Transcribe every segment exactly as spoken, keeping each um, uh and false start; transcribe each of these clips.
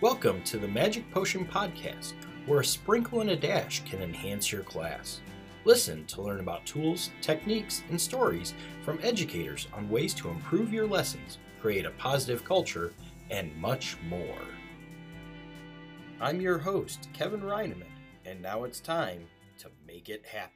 Welcome to the Magic Potion Podcast, where a sprinkle and a dash can enhance your class. Listen to learn about tools, techniques, and stories from educators on ways to improve your lessons, create a positive culture, and much more. I'm your host, Kevin Reineman, and now it's time to make it happen.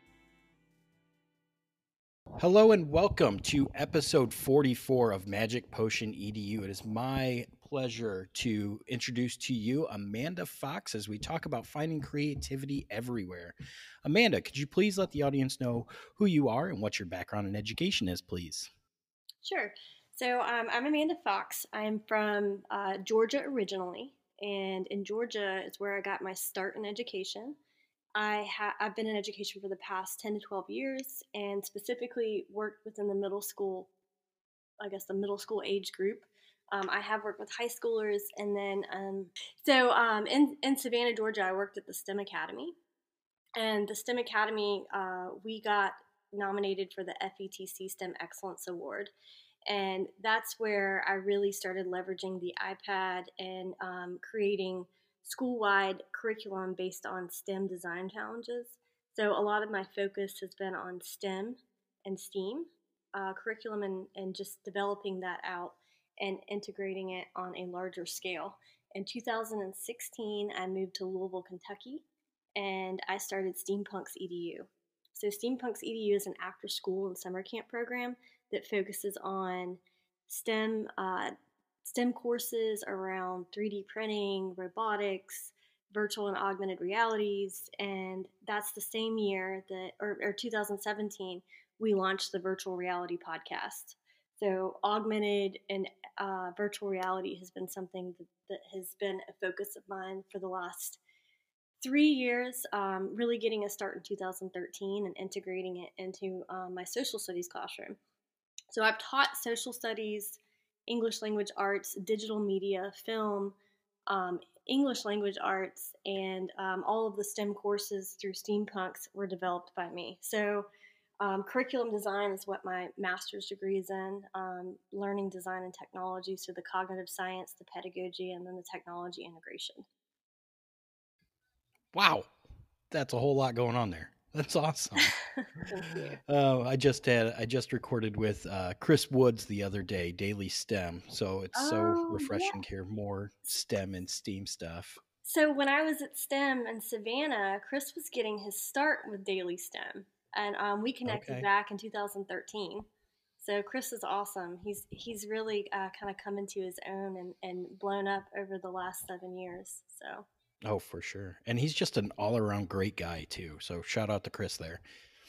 Hello and welcome to episode forty-four of Magic Potion E D U. It is my pleasure to introduce to you Amanda Fox as we talk about finding creativity everywhere. Amanda, could you please let the audience know who you are and what your background in education is, please? Sure. So um, I'm Amanda Fox. I'm from uh, Georgia originally, and in Georgia is where I got my start in education. I ha- I've been in education for the past ten to twelve years and specifically worked within the middle school, I guess the middle school age group. Um, I have worked with high schoolers, and then um, so um, in, in Savannah, Georgia, I worked at the STEM Academy. And the STEM Academy, uh, we got nominated for the F E T C STEM Excellence Award. And that's where I really started leveraging the iPad and um, creating school-wide curriculum based on STEM design challenges. So a lot of my focus has been on STEM and STEAM uh, curriculum and, and just developing that out and integrating it on a larger scale. In two thousand sixteen, I moved to Louisville, Kentucky, and I started Steampunks E D U. So Steampunks E D U is an after-school and summer camp program that focuses on STEM uh, STEM courses around three D printing, robotics, virtual and augmented realities, and that's the same year that, or, or two thousand seventeen, we launched the Virtual Reality Podcast. So augmented and uh, virtual reality has been something that, that has been a focus of mine for the last three years, um, really getting a start in two thousand thirteen and integrating it into um, my social studies classroom. So I've taught social studies, English language arts, digital media, film, um, English language arts, and um, all of the STEM courses through Steampunks were developed by me. So um, curriculum design is what my master's degree is in, um, learning design and technology, so the cognitive science, the pedagogy, and then the technology integration. Wow, that's a whole lot going on there. That's awesome. Thank you. Uh, I just had I just recorded with uh, Chris Woods the other day, Daily STEM. So it's so Oh, refreshing yeah. to hear more STEM and STEAM stuff. So when I was at STEM in Savannah, Chris was getting his start with Daily STEM, and um, we connected Okay. back in two thousand thirteen. So Chris is awesome. He's he's really uh, kind of come into his own and, and blown up over the last seven years. So Oh, for sure. And he's just an all around great guy too. So shout out to Chris there.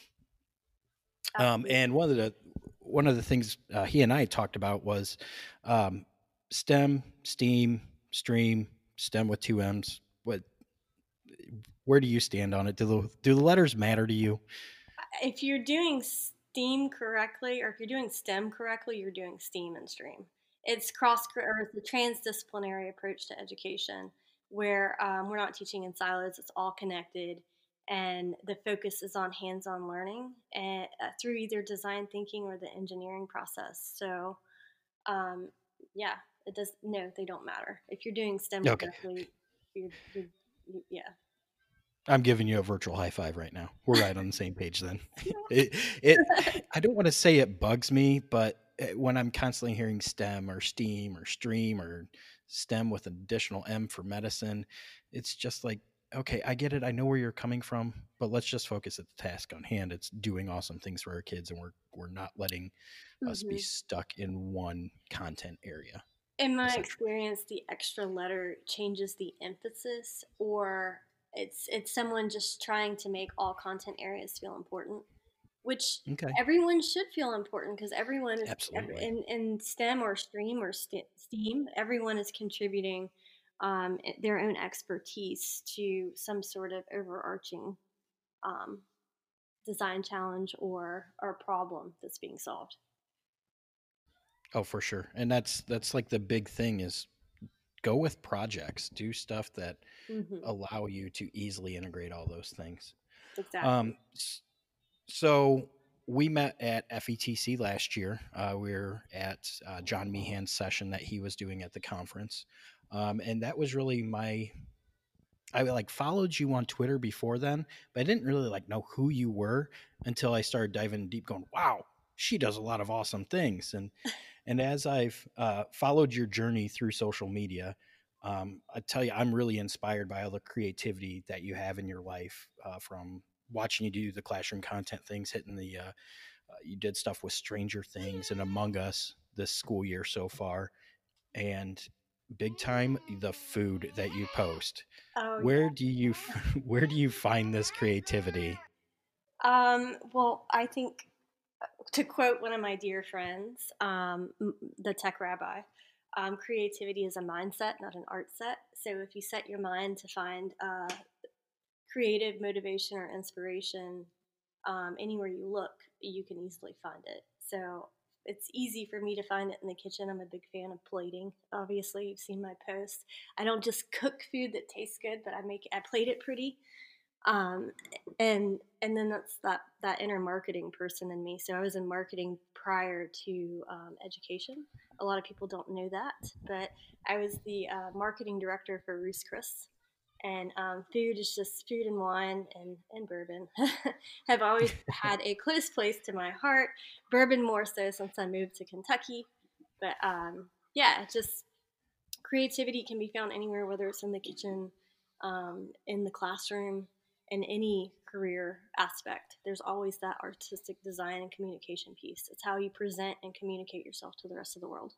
Um, absolutely. and one of the one of the things uh, he and I talked about was um, STEM, STEAM, Stream, STEM with two M's. What? Where do you stand on it? Do the do the letters matter to you? If you're doing STEAM correctly, or if you're doing STEM correctly, you're doing STEAM and Stream. It's cross or it's a transdisciplinary approach to education where um, we're not teaching in silos; it's all connected, and the focus is on hands-on learning and uh, through either design thinking or the engineering process. So, um, yeah, it does. No, they don't matter. If you're doing STEM Okay. correctly, you're, you're you, yeah. I'm giving you a virtual high five right now. We're right on the same page then. It, it, I don't want to say it bugs me, but when I'm constantly hearing STEM or STEAM or Stream or STEM with an additional M for medicine, it's just like, okay, I get it. I know where you're coming from, but let's just focus at the task on hand. It's doing awesome things for our kids, and we're we're not letting us be Mm-hmm. stuck in one content area. In my experience, the extra letter changes the emphasis, or it's it's someone just trying to make all content areas feel important, which Okay. everyone should feel important because everyone is Absolutely. in, in STEM or STREAM or STEAM, everyone is contributing um, their own expertise to some sort of overarching um, design challenge or or problem that's being solved. Oh, for sure. And that's that's like the big thing is go with projects, do stuff that Mm-hmm. allow you to easily integrate all those things. Exactly. Um, so we met at F E T C last year. Uh, we were at uh, John Meehan's session that he was doing at the conference. Um, and that was really my I like followed you on Twitter before then, but I didn't really like know who you were until I started diving deep, going, "Wow, she does a lot of awesome things." And and as I've uh, followed your journey through social media, um, I tell you, I'm really inspired by all the creativity that you have in your life. Uh, from watching you do the classroom content things, hitting the uh, uh, you did stuff with Stranger Things and Among Us this school year so far, and big time the food that you post. Oh Where do you where do you find this creativity? yeah. Um, well, I think to quote one of my dear friends, um, the tech rabbi, um, creativity is a mindset, not an art set. So if you set your mind to find uh, creative motivation or inspiration um, anywhere you look, you can easily find it. So it's easy for me to find it in the kitchen. I'm a big fan of plating. Obviously, you've seen my post. I don't just cook food that tastes good, but I make I plate it pretty. Um, and and then that's that that inner marketing person in me. So I was in marketing prior to um, education. A lot of people don't know that, but I was the uh, marketing director for Ruth's Chris, and um, food is just food and wine and, and bourbon have always had a close place to my heart. Bourbon more so since I moved to Kentucky, but um, yeah, just creativity can be found anywhere, whether it's in the kitchen, um, in the classroom, in any career aspect. There's always that artistic design and communication piece. It's how you present and communicate yourself to the rest of the world.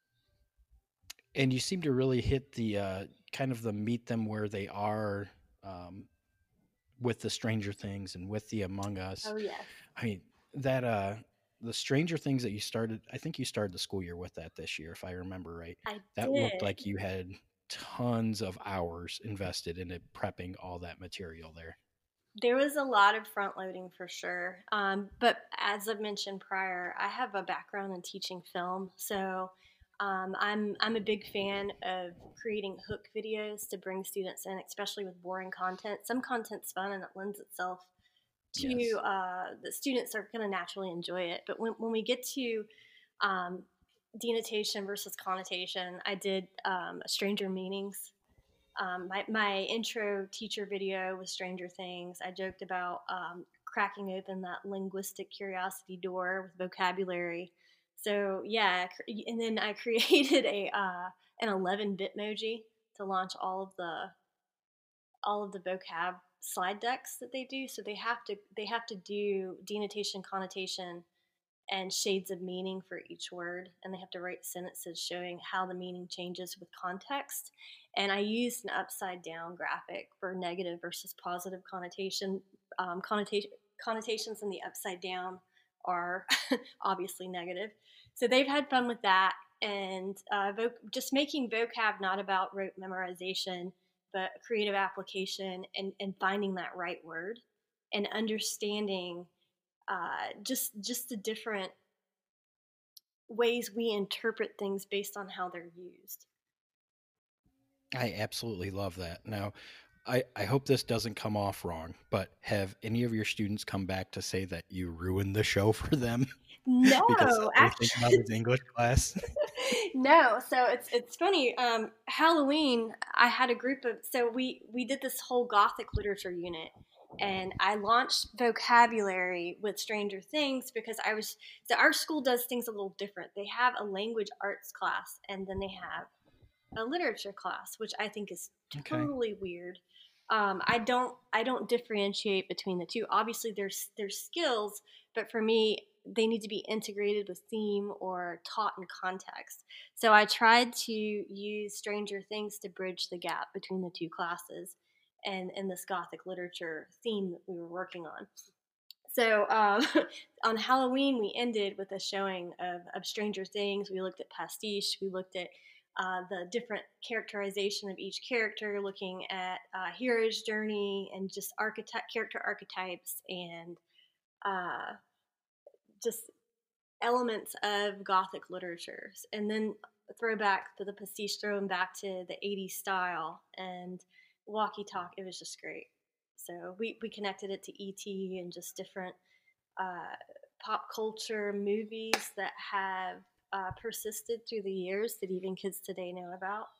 And you seem to really hit the uh, kind of the meet them where they are, um, with the Stranger Things and with the Among Us. Oh yes, I mean that uh, the Stranger Things that you started. I think you started the school year with that this year, if I remember right. I That looked did. like you had tons of hours invested in it, prepping all that material there. There was a lot of front loading for sure. Um, but as I've mentioned prior, I have a background in teaching film, so um, I'm I'm a big fan of creating hook videos to bring students in, especially with boring content. Some content's fun and it lends itself to Yes. uh, the students are going to naturally enjoy it. But when when we get to um, denotation versus connotation, I did um, Stranger Meanings. Um, my, my intro teacher video was Stranger Things. I joked about um, cracking open that linguistic curiosity door with vocabulary. So yeah, and then I created a uh, an eleven bitmoji to launch all of the all of the vocab slide decks that they do. So they have to they have to do denotation, connotation, and shades of meaning for each word, and they have to write sentences showing how the meaning changes with context. And I used an upside down graphic for negative versus positive connotation. Um, connotation connotations in the upside down are obviously negative, so they've had fun with that. And uh, voc- just making vocab not about rote memorization, but creative application, and, and finding that right word and understanding uh, just just the different ways we interpret things based on how they're used. I absolutely love that. Now, I, I hope this doesn't come off wrong, but have any of your students come back to say that you ruined the show for them because No, all they think about actually, is English class? no. So it's it's funny. Um, Halloween, I had a group of so we we did this whole Gothic literature unit, and I launched vocabulary with Stranger Things because I was so our school does things a little different. They have a language arts class, and then they have a literature class, which I think is Okay. totally weird. Um, I don't I don't differentiate between the two. Obviously, there's there's skills, but for me, they need to be integrated with theme or taught in context. So I tried to use Stranger Things to bridge the gap between the two classes, and and this Gothic literature theme that we were working on. So um, on Halloween, we ended with a showing of, of Stranger Things. We looked at pastiche. We looked at uh, the different characterization of each character, looking at uh, hero's journey and just archetype character archetypes and uh, just elements of Gothic literatures. And then throw back to the pastiche, throwing back to the eighties style and walkie talk. It was just great. So we, we connected it to E T and just different uh, pop culture movies that have uh, persisted through the years that even kids today know about.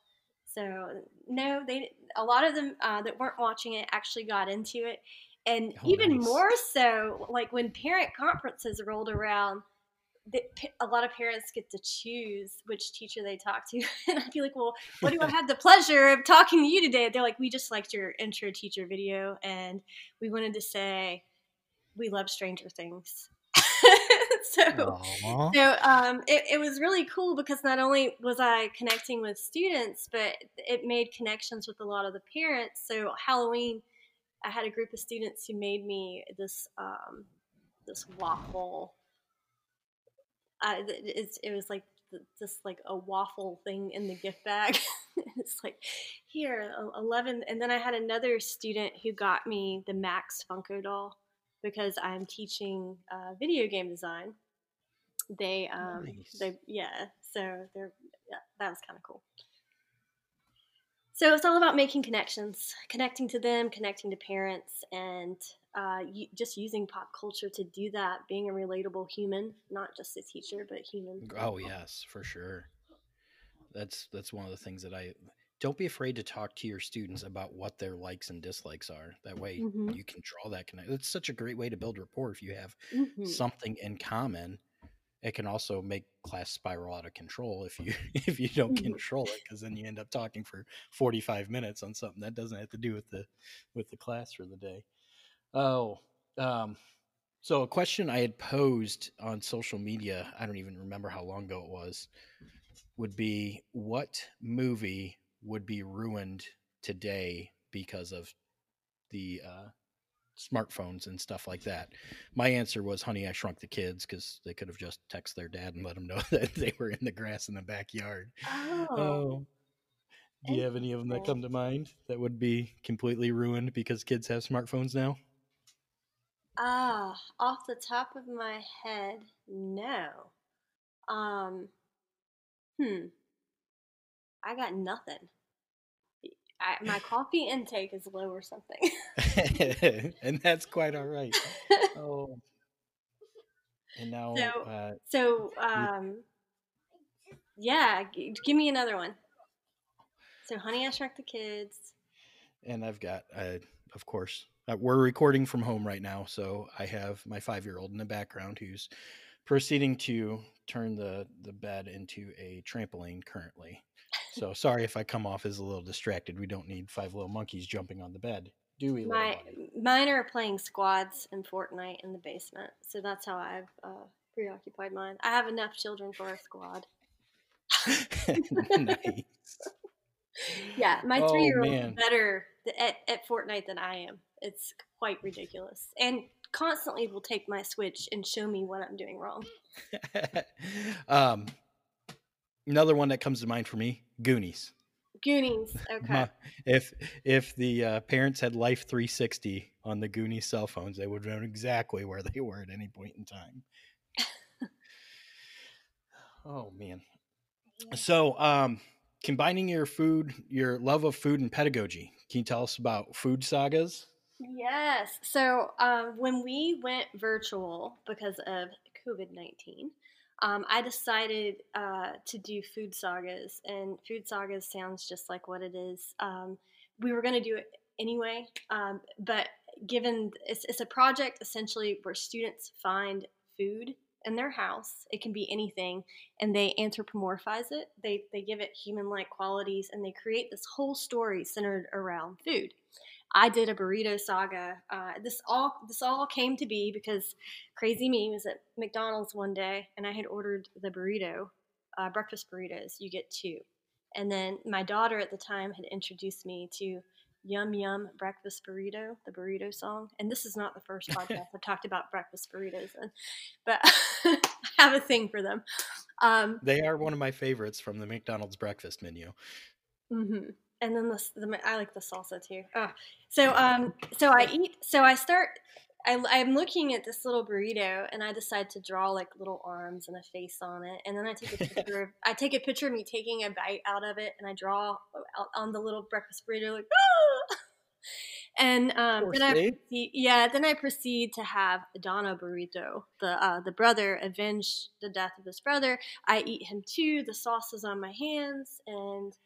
So no, they a lot of them uh, that weren't watching it actually got into it, and Oh, even nice. more so, like when parent conferences rolled around, the, a lot of parents get to choose which teacher they talk to, and I'd be like, "Well, what do I have the pleasure of talking to you today?" They're like, "We just liked your intro teacher video, and we wanted to say we love Stranger Things." so Aw. so um, it, it was really cool because not only was I connecting with students, but it made connections with a lot of the parents. So Halloween, I had a group of students who made me this um, this waffle. Uh, it's, it was like just like a waffle thing in the gift bag. It's like here eleven, and then I had another student who got me the Max Funko doll because I'm teaching uh, video game design. They um Nice. they yeah, so they're yeah, that was kind of cool. So it's all about making connections, connecting to them, connecting to parents, and uh, just using pop culture to do that. Being a relatable human, not just a teacher, but human. Oh, yes, for sure. That's that's one of the things that I don't be afraid to talk to your students about what their likes and dislikes are. That way Mm-hmm. you can draw that connection. It's such a great way to build rapport if you have Mm-hmm. something in common. It can also make class spiral out of control if you if you don't Mm-hmm. control it, because then you end up talking for forty-five minutes on something that doesn't have to do with the with the class for the day. Oh, um, so a question I had posed on social media, I don't even remember how long ago it was, would be what movie would be ruined today because of the uh, smartphones and stuff like that. My answer was Honey, I Shrunk the Kids, because they could have just texted their dad and let them know that they were in the grass in the backyard. Oh, Oh, do you have any of them that interesting. come to mind that would be completely ruined because kids have smartphones now? Ah, off the top of my head, no. Um, hmm, I got nothing. I, my coffee intake is low or something. And that's quite all right. Oh, and so, now uh, so, you um, yeah, g- give me another one. So, Honey, I Shrunk the Kids. and I've got, uh, of course, uh, we're recording from home right now, so I have my five-year-old in the background who's proceeding to turn the the bed into a trampoline currently. So sorry if I come off as a little distracted. We don't need five little monkeys jumping on the bed, do we, little My buddy? mine are playing squads in Fortnite in the basement, so that's how I've uh, preoccupied mine. I have enough children for a squad. Nice. Yeah, my three Oh year old's man. better at, at Fortnite than I am. It's quite ridiculous, and constantly will take my Switch and show me what I'm doing wrong. um, another one that comes to mind for me, Goonies. Goonies. Okay. My, if if the uh, parents had Life three sixty on the Goonies cell phones, they would know exactly where they were at any point in time. Oh man. So, um, combining your food, your love of food and pedagogy, can you tell us about food sagas? Yes. So um, when we went virtual because of COVID nineteen, um, I decided uh, to do food sagas. And food sagas sounds just like what it is. Um, we were going to do it anyway, um, but given it's, it's a project essentially where students find food in their house, it can be anything, and they anthropomorphize it. They, they give it human like qualities, and they create this whole story centered around food. I did a burrito saga. Uh, this all this all came to be because crazy me was at McDonald's one day and I had ordered the burrito, uh, breakfast burritos. You get two, and then my daughter at the time had introduced me to Yum Yum Breakfast Burrito, the burrito song. And this is not the first podcast I've talked about breakfast burritos in, but I have a thing for them. Um, They are one of my favorites from the McDonald's breakfast menu. Mm-hmm. And then the, the I like the salsa too. Oh. So um so I eat so I start I, I'm looking at this little burrito and I decide to draw like little arms and a face on it, and then I take a picture of I take a picture of me taking a bite out of it, and I draw out on the little breakfast burrito like ah! And um, Poor then I Save. proceed, yeah, then I proceed to have Donna Burrito, the uh, the brother, avenge the death of his brother. I eat him too. The sauce is on my hands, and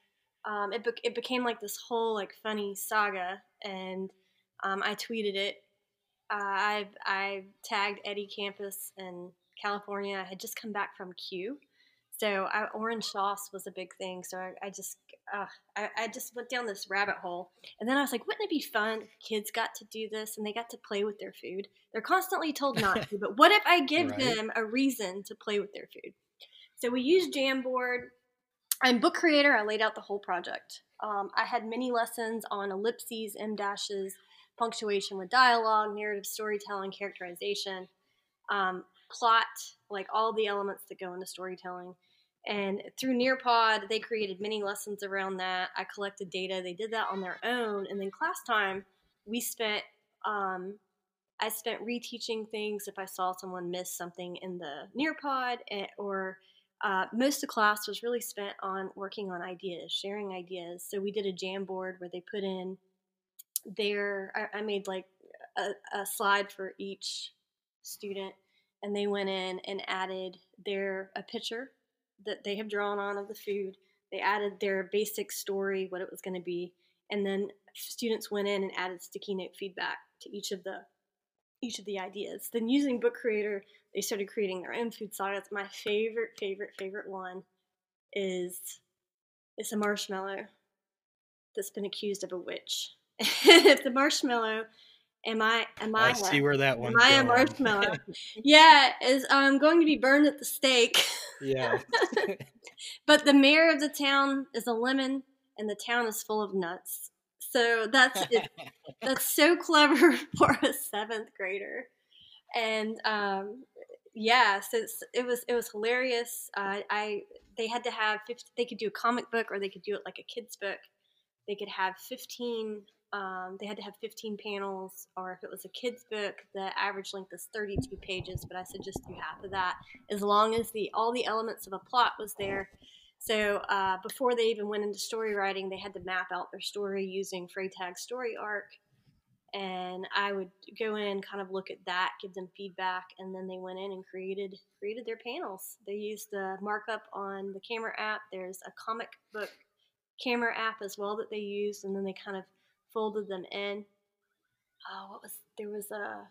Um, it, be- it became like this whole like funny saga, and um, I tweeted it. Uh, I I tagged Eddie Campus in California. I had just come back from Q, so I, orange sauce was a big thing. So I, I just uh, I, I just went down this rabbit hole, and then I was like, wouldn't it be fun if kids got to do this and they got to play with their food? They're constantly told not to, but what if I give Right. them a reason to play with their food? So we used Jamboard. I'm book creator. I laid out the whole project. Um, I had mini lessons on ellipses, em dashes, punctuation with dialogue, narrative storytelling, characterization, um, plot, like all the elements that go into storytelling. And through Nearpod, they created mini lessons around that. I collected data. They did that on their own. And then class time, we spent, um, I spent reteaching things if I saw someone miss something in the Nearpod, or uh, most of the class was really spent on working on ideas, sharing ideas. So we did a Jamboard where they put in their, I, I made like a, a slide for each student, and they went in and added their a picture that they have drawn on of the food. They added their basic story, what it was going to be, and then students went in and added sticky note feedback to each of the each of the ideas. Then using Book Creator, they started creating their own food sagas. My favorite, favorite, favorite one is it's a marshmallow that's been accused of a witch. If the marshmallow, am I am I I see where that am one's I a going. marshmallow? Yeah, is um going to be burned at the stake. Yeah. But the mayor of the town is a lemon, and the town is full of nuts. So that's it. That's so clever for a seventh grader. And um, yeah, so it was it was hilarious. Uh, I they had to have fifty, they could do a comic book, or they could do it like a kid's book. They could have fifteen. Um, they had to have fifteen panels, or if it was a kid's book, the average length is thirty-two pages. But I said just do half of that, as long as the all the elements of a plot was there. So uh, before they even went into story writing, they had to map out their story using Freytag's story arc, and I would go in, kind of look at that, give them feedback, and then they went in and created created their panels. They used the markup on the camera app. There's a comic book camera app as well that they used, and then they kind of folded them in. Oh, what was there was a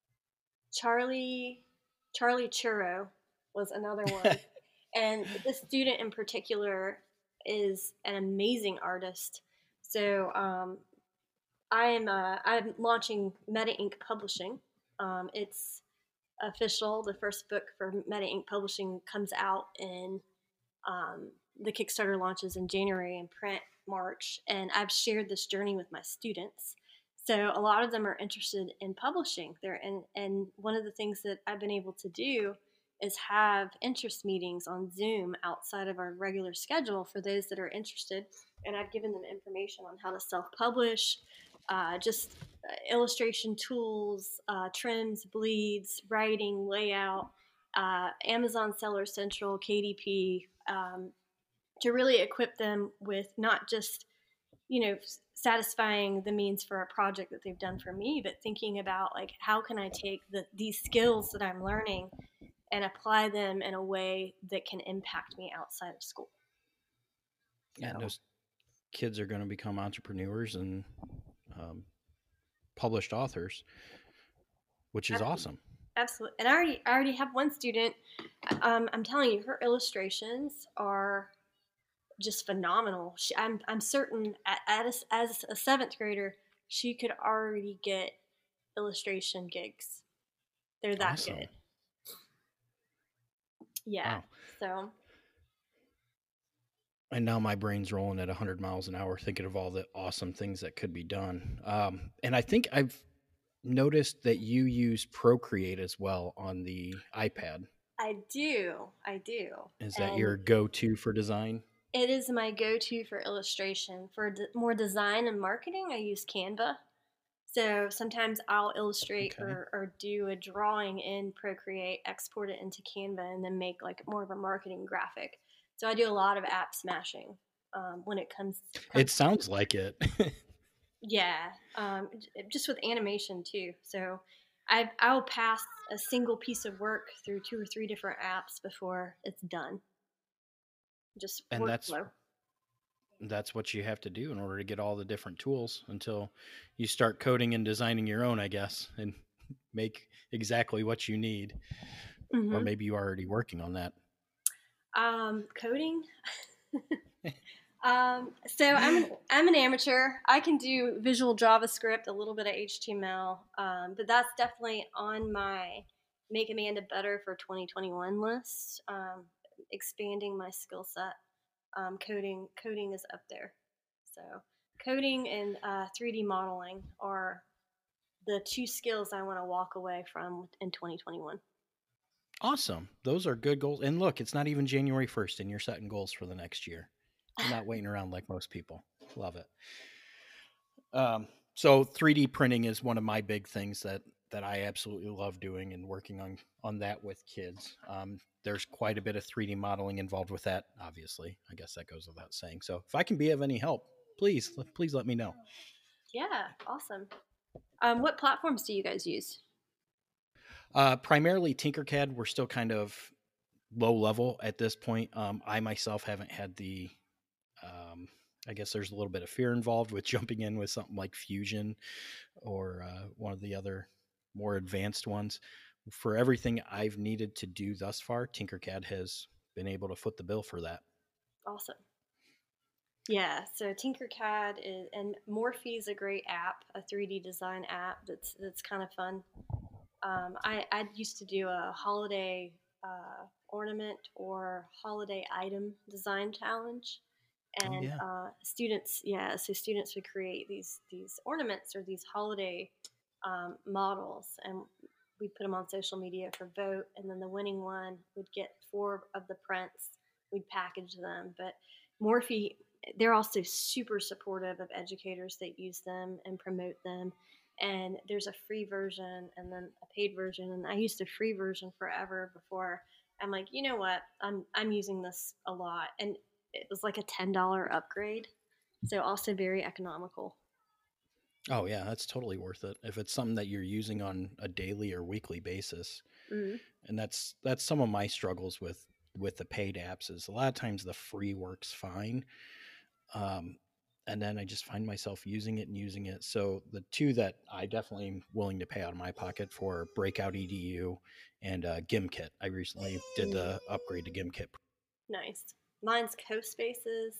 Charlie Charlie Churro was another one, and this student in particular is an amazing artist. So um, I am uh, I'm launching Meta Ink Publishing. Um, it's official. The first book for Meta Ink Publishing comes out in um, the Kickstarter launches in January and print March, and I've shared this journey with my students. So a lot of them are interested in publishing. There, and and one of the things that I've been able to do is have interest meetings on Zoom outside of our regular schedule for those that are interested. And I've given them information on how to self-publish, uh, just uh, illustration tools, uh, trims, bleeds, writing, layout, uh, Amazon Seller Central, K D P, um, to really equip them with not just, you know, satisfying the means for a project that they've done for me, but thinking about like, how can I take the, these skills that I'm learning and apply them in a way that can impact me outside of school. Yeah, So. those kids are going to become entrepreneurs and um, published authors, which is Absolutely. awesome. Absolutely. And I already, I already have one student. Um, I'm telling you, her illustrations are just phenomenal. She, I'm, I'm certain at, at a, as a seventh grader, she could already get illustration gigs. They're that Awesome. good. Yeah. Wow. So. And now my brain's rolling at one hundred miles an hour thinking of all the awesome things that could be done. Um, and I think I've noticed that you use Procreate as well on the iPad. I do. I do. Is that and your go-to for design? It is my go-to for illustration. For d- more design and marketing, I use Canva. So sometimes I'll illustrate Okay. or, or do a drawing in Procreate, export it into Canva, and then make like more of a marketing graphic. So I do a lot of app smashing um, when it comes, comes. It sounds like it. Yeah, um, just with animation too. So I I'll pass a single piece of work through two or three different apps before it's done. Just And that's workflow. that's what you have to do in order to get all the different tools until you start coding and designing your own, I guess, and make exactly what you need. Or Mm-hmm. maybe you are already working on that. Um, coding. Um, so I'm an, I'm an amateur. I can do visual JavaScript, a little bit of H T M L, um, but that's definitely on my Make Amanda Better for twenty twenty-one list. Um, expanding my skill set. Um, coding coding is up there. So coding and uh, three D modeling are the two skills I want to walk away from in twenty twenty-one. Awesome. Those are good goals. And look, it's not even January first and you're setting goals for the next year. You're not waiting around like most people. Love it. Um, so three D printing is one of my big things that that I absolutely love doing and working on on that with kids. Um, there's quite a bit of three D modeling involved with that. Obviously, I guess that goes without saying. So if I can be of any help, please please let me know. Yeah, awesome. Um, what platforms do you guys use? Uh, primarily Tinkercad. We're still kind of low level at this point. Um, I myself haven't had the um, I guess there's a little bit of fear involved with jumping in with something like Fusion or uh, one of the other more advanced ones. For everything I've needed to do thus far, Tinkercad has been able to foot the bill for that. Awesome. Yeah, so Tinkercad is, and Morphe is a great app, a three D design app that's that's kind of fun. Um, I I used to do a holiday uh, ornament or holiday item design challenge, Oh and yeah. uh, students, yeah, so students would create these these ornaments or these holiday um, models, and we'd put them on social media for vote, and then the winning one would get four of the prints. We'd package them, but Morphe, they're also super supportive of educators that use them and promote them. And there's a free version and then a paid version. And I used the free version forever before I'm like, you know what? I'm I'm using this a lot, and it was like a ten dollar upgrade, so also very economical. Oh yeah, that's totally worth it if it's something that you're using on a daily or weekly basis. Mm. And that's that's some of my struggles with with the paid apps is a lot of times the free works fine. Um, and then I just find myself using it and using it. So the two that I definitely am willing to pay out of my pocket for Breakout E D U and uh, GimKit. I recently did Mm. the upgrade to GimKit. Nice. Mine's CoSpaces,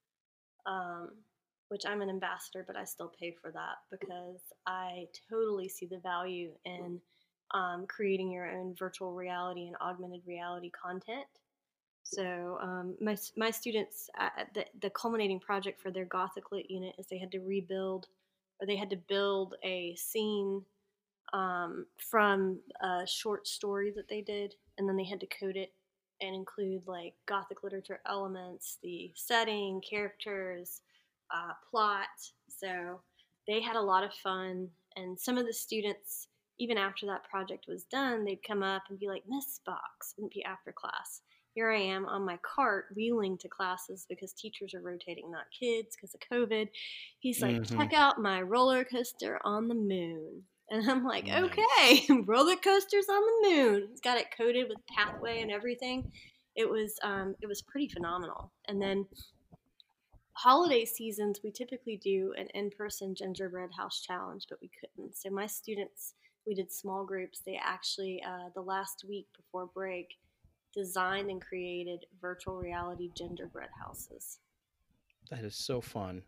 um, which I'm an ambassador, but I still pay for that because I totally see the value in um, creating your own virtual reality and augmented reality content. So um, my my students, uh, the the culminating project for their Gothic Lit unit is they had to rebuild, or they had to build a scene um, from a short story that they did, and then they had to code it and include like Gothic literature elements, the setting, characters, uh, plot. So they had a lot of fun, and some of the students, even after that project was done, they'd come up and be like, "Miss Box," and be after class. Here I am on my cart wheeling to classes because teachers are rotating, not kids, because of COVID. He's like, Mm-hmm. check out my roller coaster on the moon. And I'm like, Nice. okay, roller coasters on the moon. It's got it coded with pathway and everything. It was um, it was pretty phenomenal. And then holiday seasons, we typically do an in-person gingerbread house challenge, but we couldn't. So my students, we did small groups. They actually uh, the last week before break designed and created virtual reality gingerbread houses. That is so fun.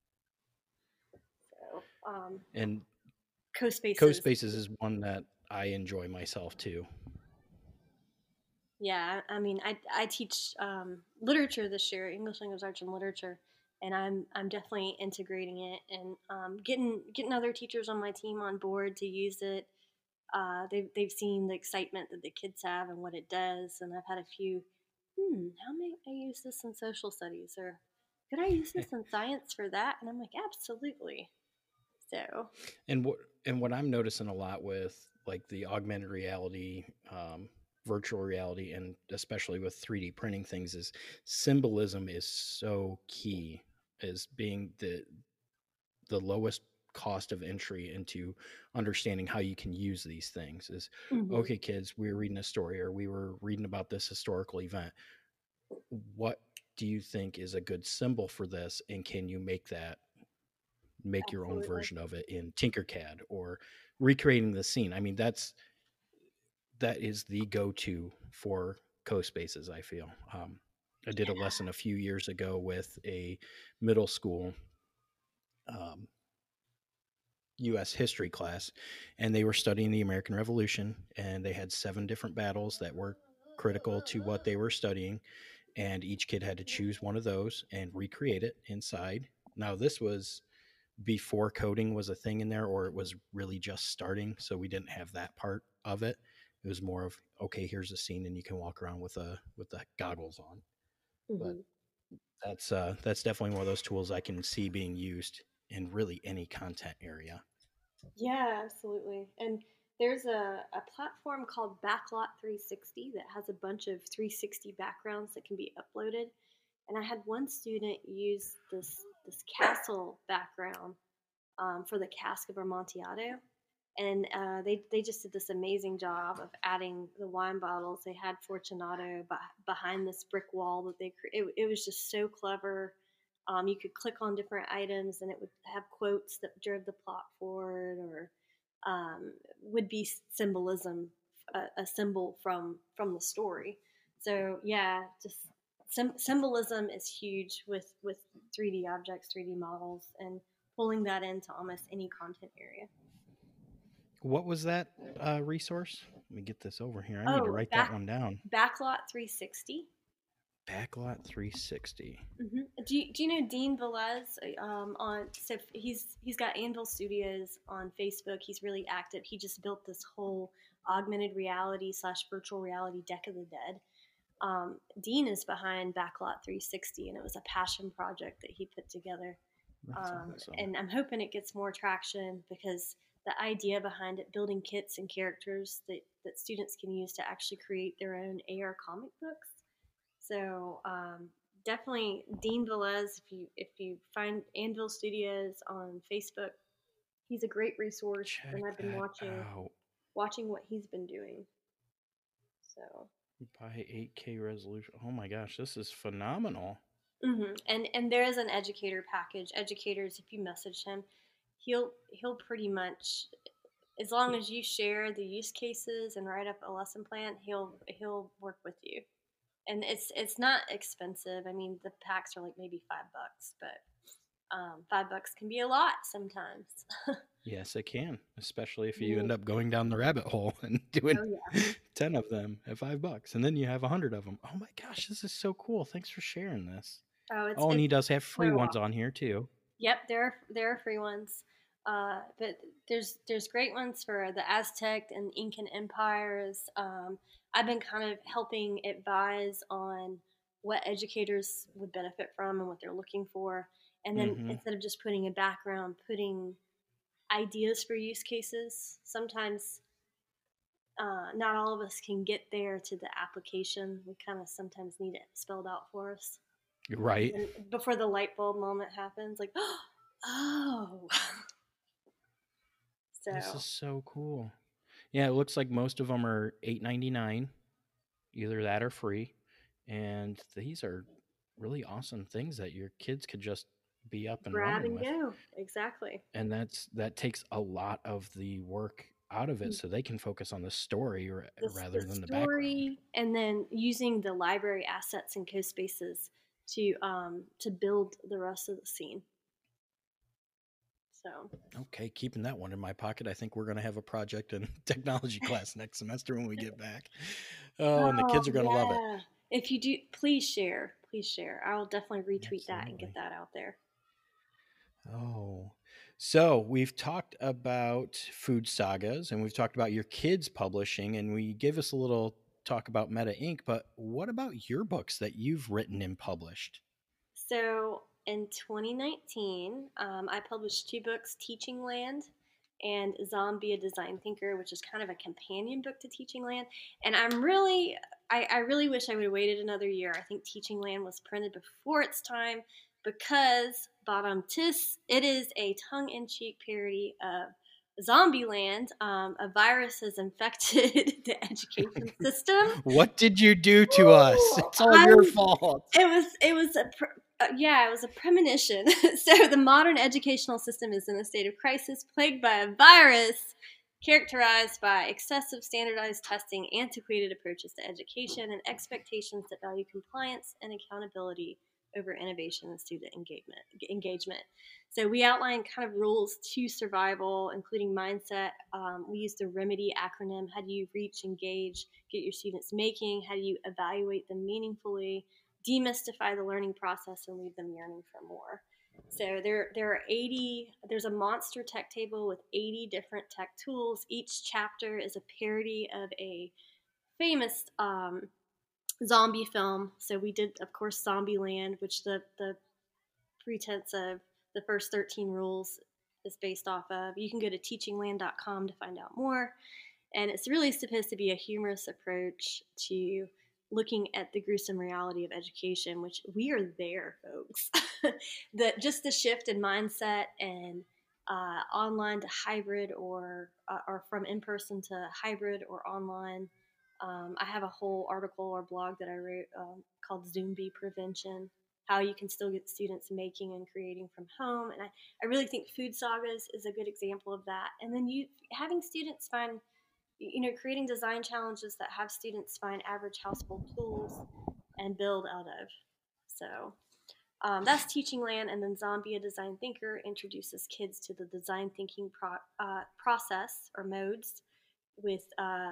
So um, And co-spaces. CoSpaces is one that I enjoy myself too. Yeah, I mean, I I teach um, literature this year, English language arts and literature, and I'm I'm definitely integrating it and um, getting getting other teachers on my team on board to use it. Uh, they've they've seen the excitement that the kids have and what it does, and I've had a few. Hmm, how may I use this in social studies, or could I use this in science for that? And I'm like, absolutely. So, And what and what I'm noticing a lot with like the augmented reality, um, virtual reality, and especially with three D printing things is symbolism is so key as being the the lowest cost of entry into understanding how you can use these things is hmm okay kids, we were reading a story or we were reading about this historical event. What do you think is a good symbol for this? And can you make that, make your own Absolutely. version of it in Tinkercad or recreating the scene? I mean, that's, that is the go-to for CoSpaces, I feel. Um, I did a lesson a few years ago with a middle school um, U S history class, and they were studying the American Revolution, and they had seven different battles that were critical to what they were studying, and each kid had to choose one of those and recreate it inside. Now, this was before coding was a thing in there, or it was really just starting, so we didn't have that part of it. It was more of, okay, here's a scene, and you can walk around with a with the goggles on. But Hmm. that's uh, that's definitely one of those tools I can see being used in really any content area. Yeah, absolutely. And there's a, a platform called Backlot three sixty that has a bunch of three sixty backgrounds that can be uploaded. And I had one student use this this castle background um, for the cask of Amontillado, and uh, they they just did this amazing job of adding the wine bottles. They had Fortunato b- behind this brick wall that they cre- it, it was just so clever. Um, you could click on different items, and it would have quotes that drove the plot forward, or um, would be symbolism, a, a symbol from from the story. So yeah, just Sym- symbolism is huge with with three D objects, three D models, and pulling that into almost any content area. What was that uh, resource? Let me get this over here. I need to Oh, write that back one down. Backlot three sixty. Backlot three sixty. Mm-hmm. Do you, do you know Dean Velez? Um, on so he's he's got Anvil Studios on Facebook. He's really active. He just built this whole augmented reality slash virtual reality Deck of the Dead. Um, Dean is behind Backlot three sixty, and it was a passion project that he put together. That's Um, awesome. and I'm hoping it gets more traction because the idea behind it, building kits and characters that, that students can use to actually create their own A R comic books. So um, definitely Dean Velez, if you if you find Anvil Studios on Facebook, he's a great resource, Check and I've been that watching out. watching what he's been doing. So By eight K resolution. Oh my gosh, this is phenomenal. hmm and and there is an educator package. Educators, if you message him, he'll he'll pretty much, as long as you share the use cases and write up a lesson plan, he'll he'll work with you. And it's it's not expensive. I mean, the packs are like maybe five bucks, but um, five bucks can be a lot sometimes. Yes, it can, especially if you Mhm. end up going down the rabbit hole and doing Oh yeah. ten of them at five bucks, and then you have a hundred of them. Oh my gosh, this is so cool. Thanks for sharing this. Oh, it's Oh, and it's he does have free so ones awesome. on here too. Yep, there are there are free ones, uh, but there's there's great ones for the Aztec and Incan empires. Um, I've been kind of helping advise on what educators would benefit from and what they're looking for, and then Mm-hmm. instead of just putting a background, putting ideas for use cases. Sometimes uh, not all of us can get there to the application. We kind of sometimes need it spelled out for us. Right. And before the light bulb moment happens, like, oh, This so is so cool. Yeah, it looks like most of them are eight ninety nine, either that or free, and these are really awesome things that your kids could just be up and grab running and with. go. Exactly. And that's that takes a lot of the work out of it, so they can focus on the story r- The, the rather than the background. story, and then using the library assets and co-spaces to um, to build the rest of the scene. So Okay, keeping that one in my pocket. I think we're going to have a project in technology class next semester when we get back. Oh, and the oh kids are going to love it. yeah. If you do, please share. Please share. I will definitely retweet that and get Absolutely. that out there. Oh, so we've talked about food sagas and we've talked about your kids publishing, and we gave us a little talk about Meta Inc. But what about your books that you've written and published? So in twenty nineteen, um, I published two books, Teaching Land and Zombie, a Design Thinker, which is kind of a companion book to Teaching Land. And I'm really, I, I really wish I would have waited another year. I think Teaching Land was printed before its time because, bottom tis, it is a tongue in cheek parody of Zombieland, um, a virus has infected the education system. What did you do to us? Ooh, It's all I, your fault. it was it was a pre- uh, yeah, it was a premonition. So the modern educational system is in a state of crisis, plagued by a virus characterized by excessive standardized testing, antiquated approaches to education, and expectations that value compliance and accountability over innovation and student engagement. engagement. So we outline kind of rules to survival, including mindset. Um, we use the REMEDY acronym. How do you reach, engage, get your students making? How do you evaluate them meaningfully? Demystify the learning process and leave them yearning for more. So there, there are eighty. There's a monster tech table with eighty different tech tools. Each chapter is a parody of a famous um, zombie film. So we did, of course, Zombieland, which the the pretense of the first thirteen rules is based off of. You can go to teaching land dot com to find out more. And it's really supposed to be a humorous approach to looking at the gruesome reality of education, which we are there, folks. That just the shift in mindset and uh, online to hybrid, or uh, or from in person to hybrid or online. Um, I have a whole article or blog that I wrote um, called Zombie Prevention, how you can still get students making and creating from home. And I, I really think Food Sagas is a good example of that. And then you having students find, you know, creating design challenges that have students find average household tools and build out of. So um, that's Teaching Land. And then Zombie, a design thinker, introduces kids to the design thinking pro- uh, process or modes with uh,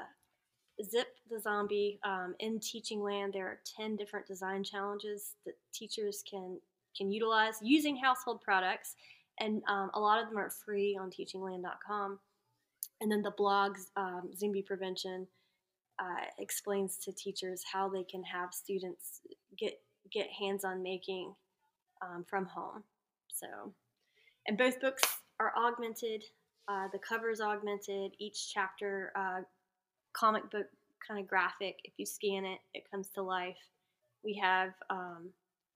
Zip the Zombie. Um, in Teaching Land, there are ten different design challenges that teachers can can utilize using household products, and um, a lot of them are free on teaching land dot com. And then the blogs, um, Zombie Prevention, uh, explains to teachers how they can have students get get hands-on making um, from home. So, and both books are augmented. Uh, the cover is augmented. Each chapter, uh, comic book kind of graphic. If you scan it, it comes to life. We have um,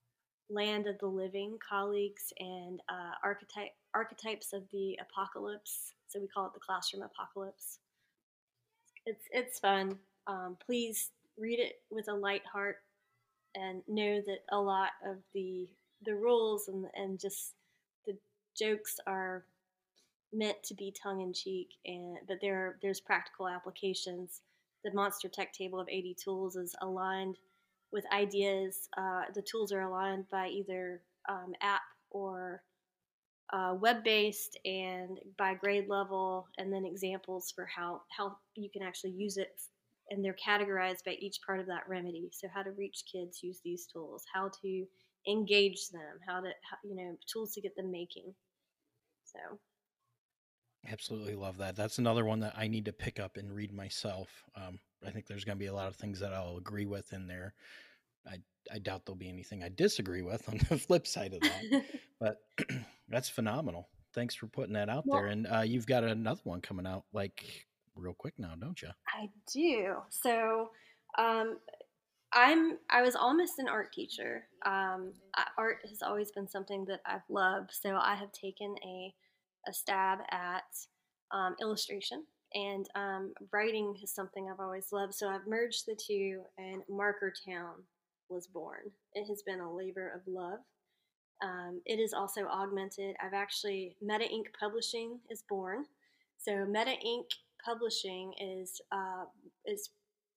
Land of the Living, colleagues, and uh, archetype archetypes of the apocalypse. So we call it the classroom apocalypse. It's it's fun. Um, please read it with a light heart and know that a lot of the the rules and and just the jokes are meant to be tongue in cheek, and but there there's practical applications. The Monster Tech Table of eighty tools is aligned with ideas. Uh, the tools are aligned by either um, app or uh, web-based, and by grade level, and then examples for how how you can actually use it. And they're categorized by each part of that remedy. So how to reach kids, use these tools, how to engage them, how to how, you know, tools to get them making. So Absolutely love that. That's another one that I need to pick up and read myself. Um, I think there's going to be a lot of things that I'll agree with in there. I, I doubt there'll be anything I disagree with on the flip side of that, but that's phenomenal. Thanks for putting that out well, there. And uh, you've got another one coming out like real quick now, don't you? I do. So um, I'm I was almost an art teacher. Um, art has always been something that I've loved. So I have taken a a stab at um, illustration, and um, writing is something I've always loved. So I've merged the two, and Marker Town was born. It has been a labor of love. Um, it is also augmented. I've actually Meta Ink Publishing is born. So Meta Ink Publishing is uh, is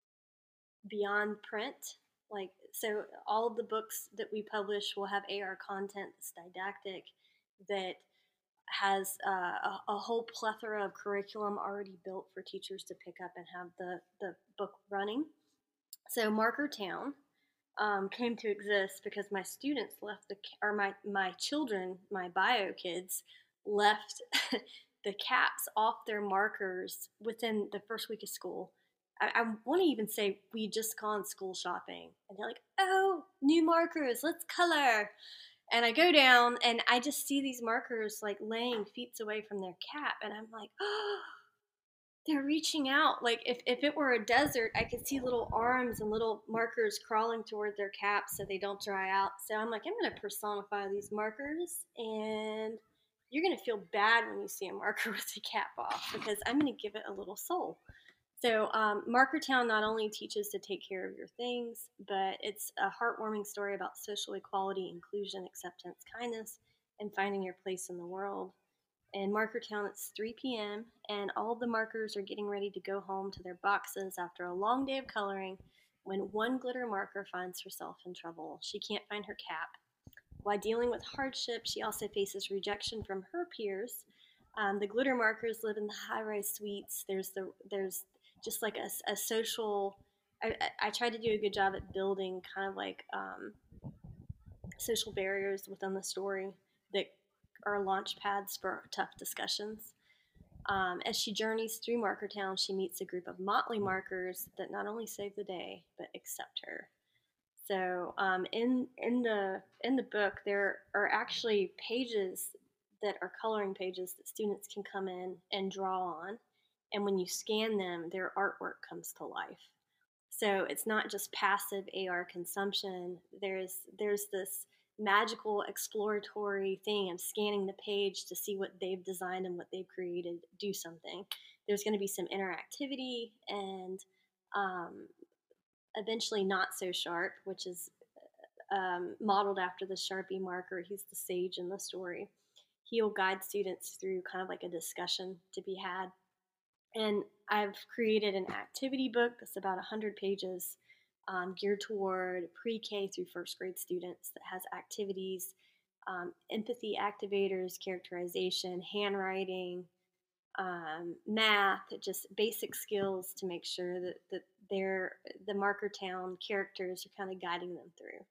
beyond print. Like, so all of the books that we publish will have A R content that's didactic, that has uh, a, a whole plethora of curriculum already built for teachers to pick up and have the, the book running. So Marker Town um, came to exist because my students left the, or my, my children, my bio kids, left the caps off their markers within the first week of school. I, I want to even say we just gone school shopping, and they're like, "Oh, new markers, let's color." And I go down and I just see these markers like laying feet away from their cap, and I'm like, "Oh, they're reaching out." Like if, if it were a desert, I could see little arms and little markers crawling toward their caps so they don't dry out. So I'm like, I'm going to personify these markers, and you're you're going to feel bad when you see a marker with the cap off, because I'm going to give it a little soul. So um, Markertown not only teaches to take care of your things, but it's a heartwarming story about social equality, inclusion, acceptance, kindness, and finding your place in the world. In Markertown, it's three p.m., and all of the markers are getting ready to go home to their boxes after a long day of coloring when one glitter marker finds herself in trouble. She can't find her cap. While dealing with hardship, she also faces rejection from her peers. Um, the glitter markers live in the high-rise suites. There's the there's just like a, a social. I, I tried to do a good job at building kind of like um, social barriers within the story that are launch pads for tough discussions. Um, as she journeys through Markertown, she meets a group of motley markers that not only save the day but accept her. So um, in in the in the book, there are actually pages that are coloring pages that students can come in and draw on, and when you scan them, their artwork comes to life. So it's not just passive A R consumption. There's there's this magical exploratory thing of scanning the page to see what they've designed and what they've created do something. There's going to be some interactivity and um, eventually not so sharp, which is um, modeled after the Sharpie marker. He's the sage in the story. He'll guide students through kind of like a discussion to be had. And I've created an activity book that's about one hundred pages um, geared toward pre-K through first grade students that has activities, um, empathy activators, characterization, handwriting, um, math, just basic skills to make sure that, that they're, the Markertown characters are kind of guiding them through.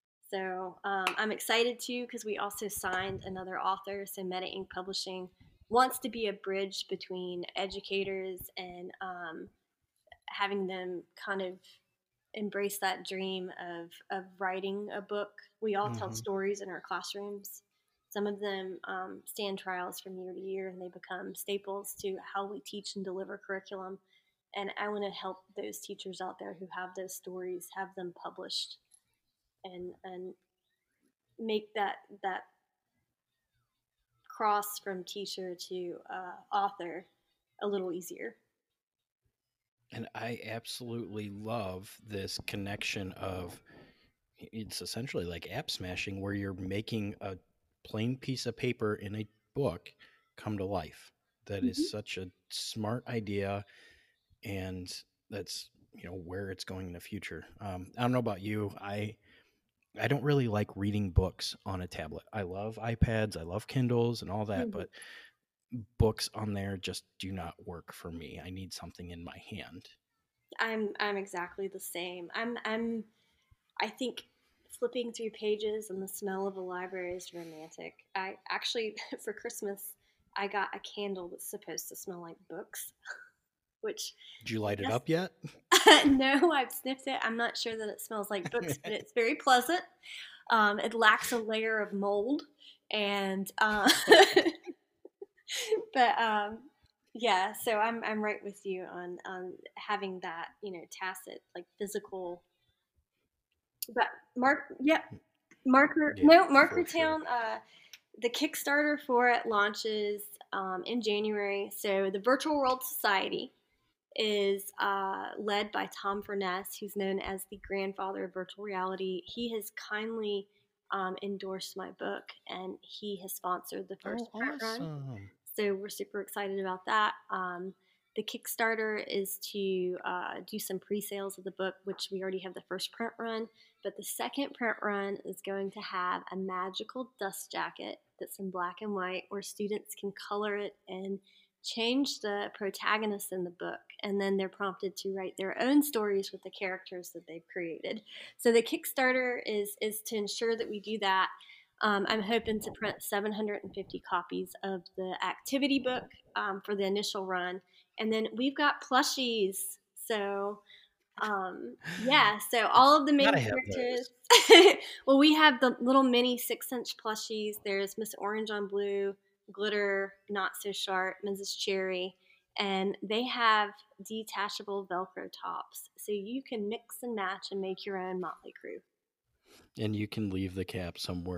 So um, I'm excited too because we also signed another author. So Meta Ink Publishing wants to be a bridge between educators and um, having them kind of embrace that dream of, of writing a book. We all tell Mm-hmm. stories in our classrooms. Some of them um, stand trials from year to year, and they become staples to how we teach and deliver curriculum. And I want to help those teachers out there who have those stories, have them published, and and make that that cross from teacher to uh, author a little easier. And I absolutely love this connection of, it's essentially like app smashing where you're making a plain piece of paper in a book come to life. That Mm-hmm. is such a smart idea, and that's, you know, where it's going in the future. Um, I don't know about you. I I don't really like reading books on a tablet. I love iPads, I love Kindles and all that, Mm-hmm. but books on there just do not work for me. I need something in my hand. I'm I'm exactly the same. I'm I'm I think flipping through pages and the smell of a library is romantic. I actually for Christmas I got a candle that's supposed to smell like books, which Did you light it yes, up yet? no, I've sniffed it. I'm not sure that it smells like books, but it's very pleasant. Um, it lacks a layer of mold, and uh, but um, yeah. So I'm I'm right with you on on having that, you know, tacit like physical. But Mark, yeah, marker. Yeah, No, for sure. Markertown. Uh, the Kickstarter for it launches um, in January. So the Virtual World Society is uh, led by Tom Furness, who's known as the grandfather of virtual reality. He has kindly um, endorsed my book, and he has sponsored the first Oh, print run. awesome. So we're super excited about that. Um, the Kickstarter is to uh, do some pre-sales of the book, which we already have the first print run. But the second print run is going to have a magical dust jacket that's in black and white, where students can color it and change the protagonist in the book, and then they're prompted to write their own stories with the characters that they've created. So the Kickstarter is is to ensure that we do that. Um, I'm hoping to print seven hundred fifty copies of the activity book um, for the initial run, and then we've got plushies. So um, yeah, so all of the main Gotta have characters. those. Well, we have the little mini six-inch plushies. There's Miss Orange on Blue, Glitter, Not So Sharp, Missus Cherry, and they have detachable Velcro tops, so you can mix and match and make your own motley crew. And you can leave the cap somewhere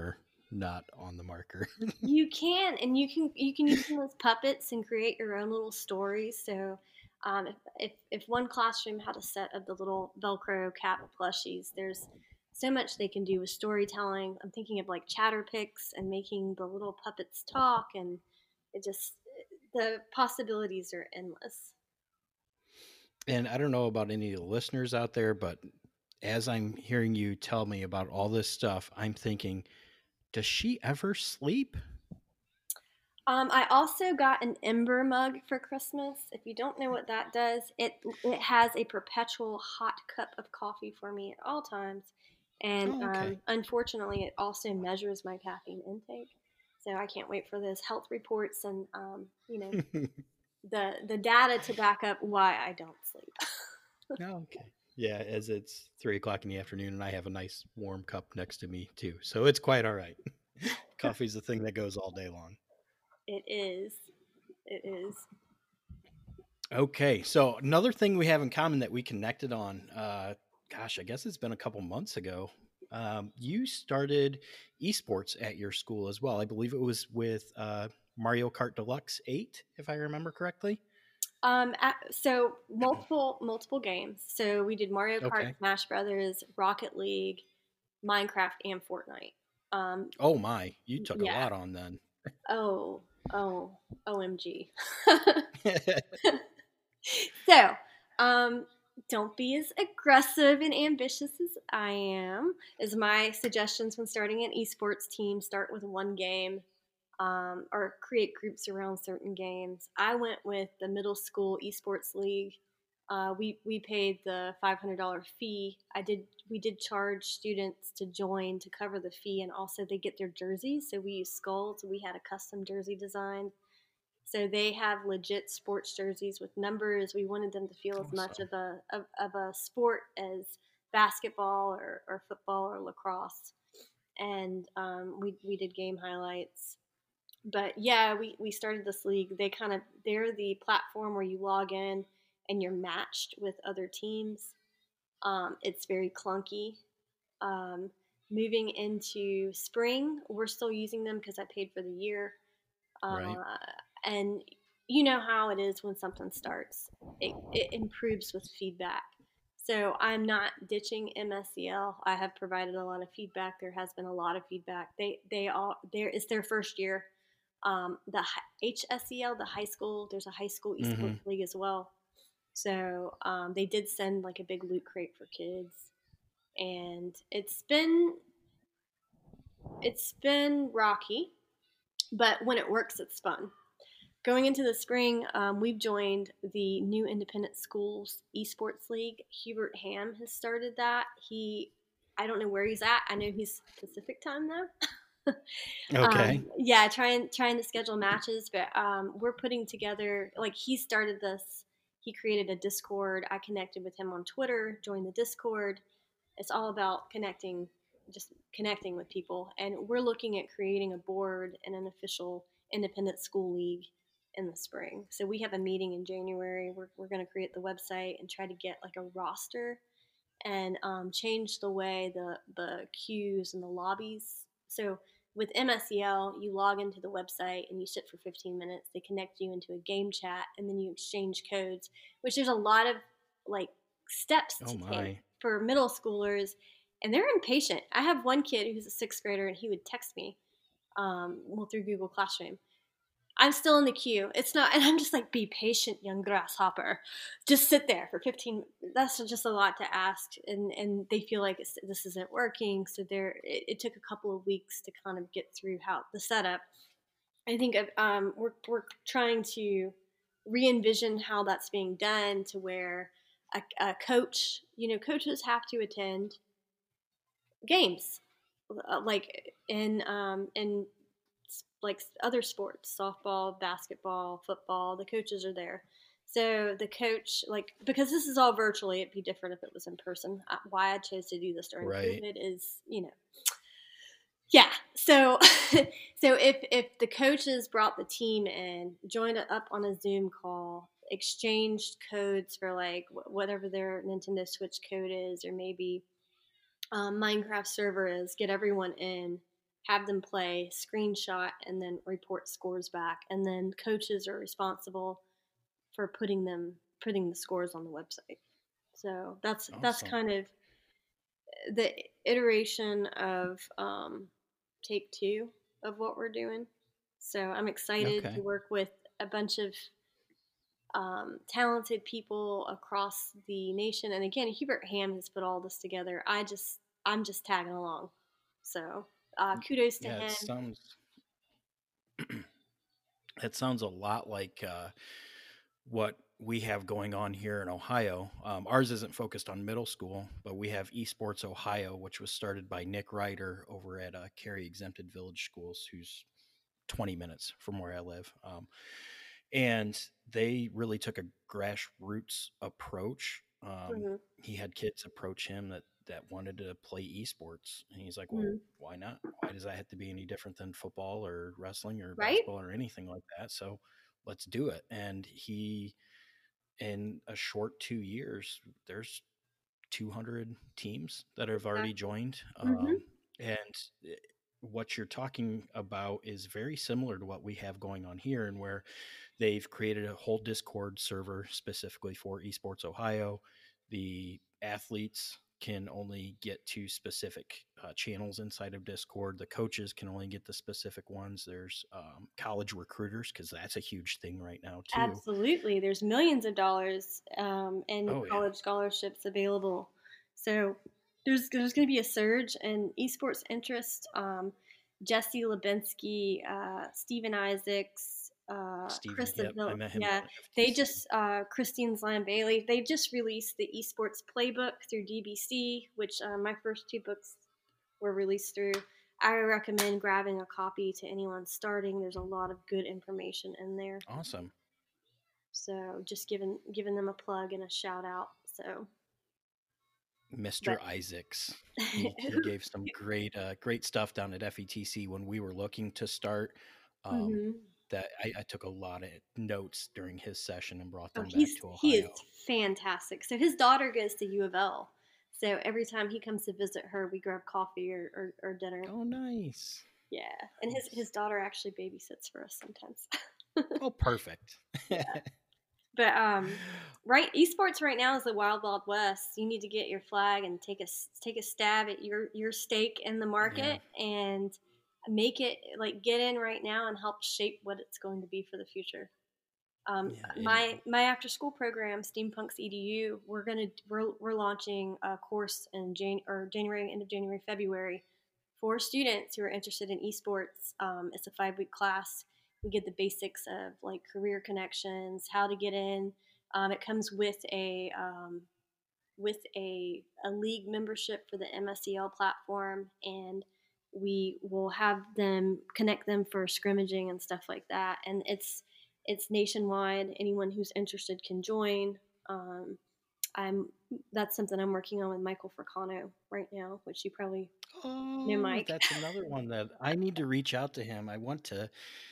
not on the marker. You can, and you can you can use them as puppets and create your own little stories. So, um, if, if if one classroom had a set of the little Velcro cap plushies, there's so much they can do with storytelling. I'm thinking of like chatter picks and making the little puppets talk, and it just the possibilities are endless. And I don't know about any of the listeners out there, but as I'm hearing you tell me about all this stuff, I'm thinking, does she ever sleep? Um, I also got an Ember mug for Christmas. If you don't know what that does, it it has a perpetual hot cup of coffee for me at all times, and Oh, okay. um, unfortunately, it also measures my caffeine intake. So I can't wait for those health reports and um, you know the the data to back up why I don't sleep. Oh, okay. Yeah, as it's three o'clock in the afternoon, and I have a nice warm cup next to me too, so it's quite all right. Coffee's the thing that goes all day long. It is. It is. Okay, so another thing we have in common that we connected on, uh, gosh, I guess it's been a couple months ago. Um, you started esports at your school as well. I believe it was with uh, Mario Kart Deluxe eight, if I remember correctly. Um, at, so multiple multiple games. So we did Mario Kart, Okay. Smash Brothers, Rocket League, Minecraft, and Fortnite. Um, Oh my, you took a yeah. lot on then. Oh, oh, O M G. So, um, don't be as aggressive and ambitious as I am. Is my suggestions when starting an esports team, start with one game, um, or create groups around certain games. I went with the middle school esports league. Uh, we we paid the five hundred dollar fee. I did we did charge students to join to cover the fee, and also they get their jerseys. So we used skulls. We had a custom jersey designed. So they have legit sports jerseys with numbers. We wanted them to feel as much Awesome. of a of, of a sport as basketball or, or football or lacrosse. And um, we we did game highlights. But yeah, we, we started this league. They kind of they're the platform where you log in and you're matched with other teams. Um, it's very clunky. Um, Moving into spring, we're still using them because I paid for the year. Right. Uh, and you know how it is when something starts, it, it improves with feedback. So I'm not ditching M S E L. I have provided a lot of feedback. There has been a lot of feedback. They they all there. It's their first year. Um, the H S E L, the high school. There's a high school Mm-hmm. esports league as well. So um, they did send like a big loot crate for kids, and it's been it's been rocky, but when it works, it's fun. Going into the spring, um, we've joined the New Independent Schools Esports League. Hubert Ham has started that. He, I don't know where he's at. I know he's Pacific time though. Okay. um, yeah, trying trying to schedule matches, but um, we're putting together. Like he started this. He created a Discord. I connected with him on Twitter. Joined the Discord. It's all about connecting, just connecting with people. And we're looking at creating a board and an official independent school league in the spring. So we have a meeting in January. We're, we're going to create the website and try to get like a roster and um, change the way the, the queues and the lobbies. So with M S E L, you log into the website and you sit for fifteen minutes. They connect you into a game chat and then you exchange codes, which there's a lot of like steps Oh to take my. for middle schoolers. And they're impatient. I have one kid who's a sixth grader and he would text me, um, well, through Google Classroom. I'm still in the queue. It's not, and I'm just like, be patient, young grasshopper. Just sit there for fifteen. That's just a lot to ask, and and they feel like it's, this isn't working. So there, it, it took a couple of weeks to kind of get through how the setup. I think um, we're we're trying to re-envision how that's being done to where a, a coach, you know, coaches have to attend games, uh, like in um, in like other sports, softball, basketball, football. The coaches are there. So the coach, like, because this is all virtually, it'd be different if it was in person. Why I chose to do this during Right. COVID is, you know, yeah. So, so if if the coaches brought the team in, joined up on a Zoom call, exchanged codes for like whatever their Nintendo Switch code is, or maybe um, Minecraft server is, get everyone in, have them play, screenshot, and then report scores back. And then coaches are responsible for putting them putting the scores on the website. So that's that's Awesome. kind of the iteration of um, take two of what we're doing. So I'm excited to Okay. work with a bunch of um, talented people across the nation. And again, Hubert Ham has put all this together. I just I'm just tagging along. So uh, kudos to Yeah, it him. sounds it sounds a lot like uh, what we have going on here in Ohio. Um, ours isn't focused on middle school, but we have Esports Ohio, which was started by Nick Ryder over at uh, Cary Exempted Village Schools, who's twenty minutes from where I live. Um, and they really took a grassroots approach. Um, Mm-hmm. he had kids approach him that that wanted to play esports, and he's like, "Well, Mm-hmm. why not? Why does that have to be any different than football or wrestling or Right? basketball or anything like that?" So let's do it. And he, in a short two years, there's two hundred teams that have already Exactly. joined. Mm-hmm. Um, and eh, what you're talking about is very similar to what we have going on here, and where they've created a whole Discord server specifically for Esports Ohio. The athletes can only get to specific uh, channels inside of Discord. The coaches can only get the specific ones. There's um, college recruiters, because that's a huge thing right now too. Absolutely. There's millions of dollars um, in Oh yeah, college scholarships available. So there's there's going to be a surge in esports interest. Um, Jesse Lubinsky, uh, Stephen Isaacs, uh, Steven. Chris Yep, I Avila, met him yeah, down at they F T C. just uh, Christine Zlan Bailey. They just released the esports playbook through D B C, which uh, my first two books were released through. I recommend grabbing a copy to anyone starting. There's a lot of good information in there. Awesome. So just giving giving them a plug and a shout out. So, but mister Isaacs. He he gave some great uh, great stuff down at F E T C when we were looking to start. Um, mm-hmm. that I, I took a lot of notes during his session and brought Oh, them back he's to he is Ohio. fantastic. So his daughter goes to U of L. So every time he comes to visit her, we grab coffee or, or, or dinner. Oh, nice. Yeah, and his Nice. his daughter actually babysits for us sometimes. Oh, perfect. Yeah. But um, right, esports right now is the wild wild west. You need to get your flag and take a take a stab at your your stake in the Yeah. market and make it like get in right now and help shape what it's going to be for the future. Um, Yeah. And my my after school program, Steampunks E D U, we're gonna we're, we're launching a course in Jan or January, end of January, February, for students who are interested in esports. Um, it's a five week class. We get the basics of like career connections, how to get in. Um, it comes with a um, with a, a league membership for the M S E L platform, and we will have them connect them for scrimmaging and stuff like that. And it's it's nationwide. Anyone who's interested can join. Um, I'm that's something I'm working on with Michael Fracano right now, which you probably know, oh, Mike. that's another one that I need to reach out to him. I want to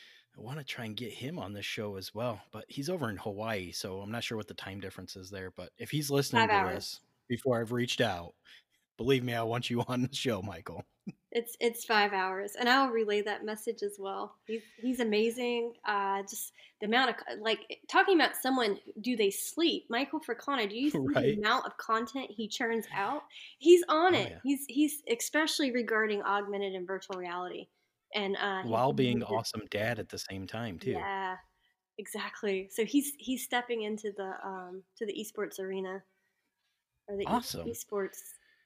I want to try and get him on this show as well, but he's over in Hawaii, so I'm not sure what the time difference is there. But if he's Five listening to this hours. before I've reached out, believe me, I want you on the show, Michael. It's it's five hours, and I'll relay that message as well. He's he's amazing. Uh, just the amount of like talking about someone. Do they sleep? Michael Fracano. Do you see the Right? amount of content he churns out? He's on Oh it. yeah. He's he's especially regarding augmented and virtual reality, and uh, he's While going to being use it. awesome dad at the same time too. Yeah, exactly. So he's he's stepping into the um to the esports arena or the e- Awesome. esports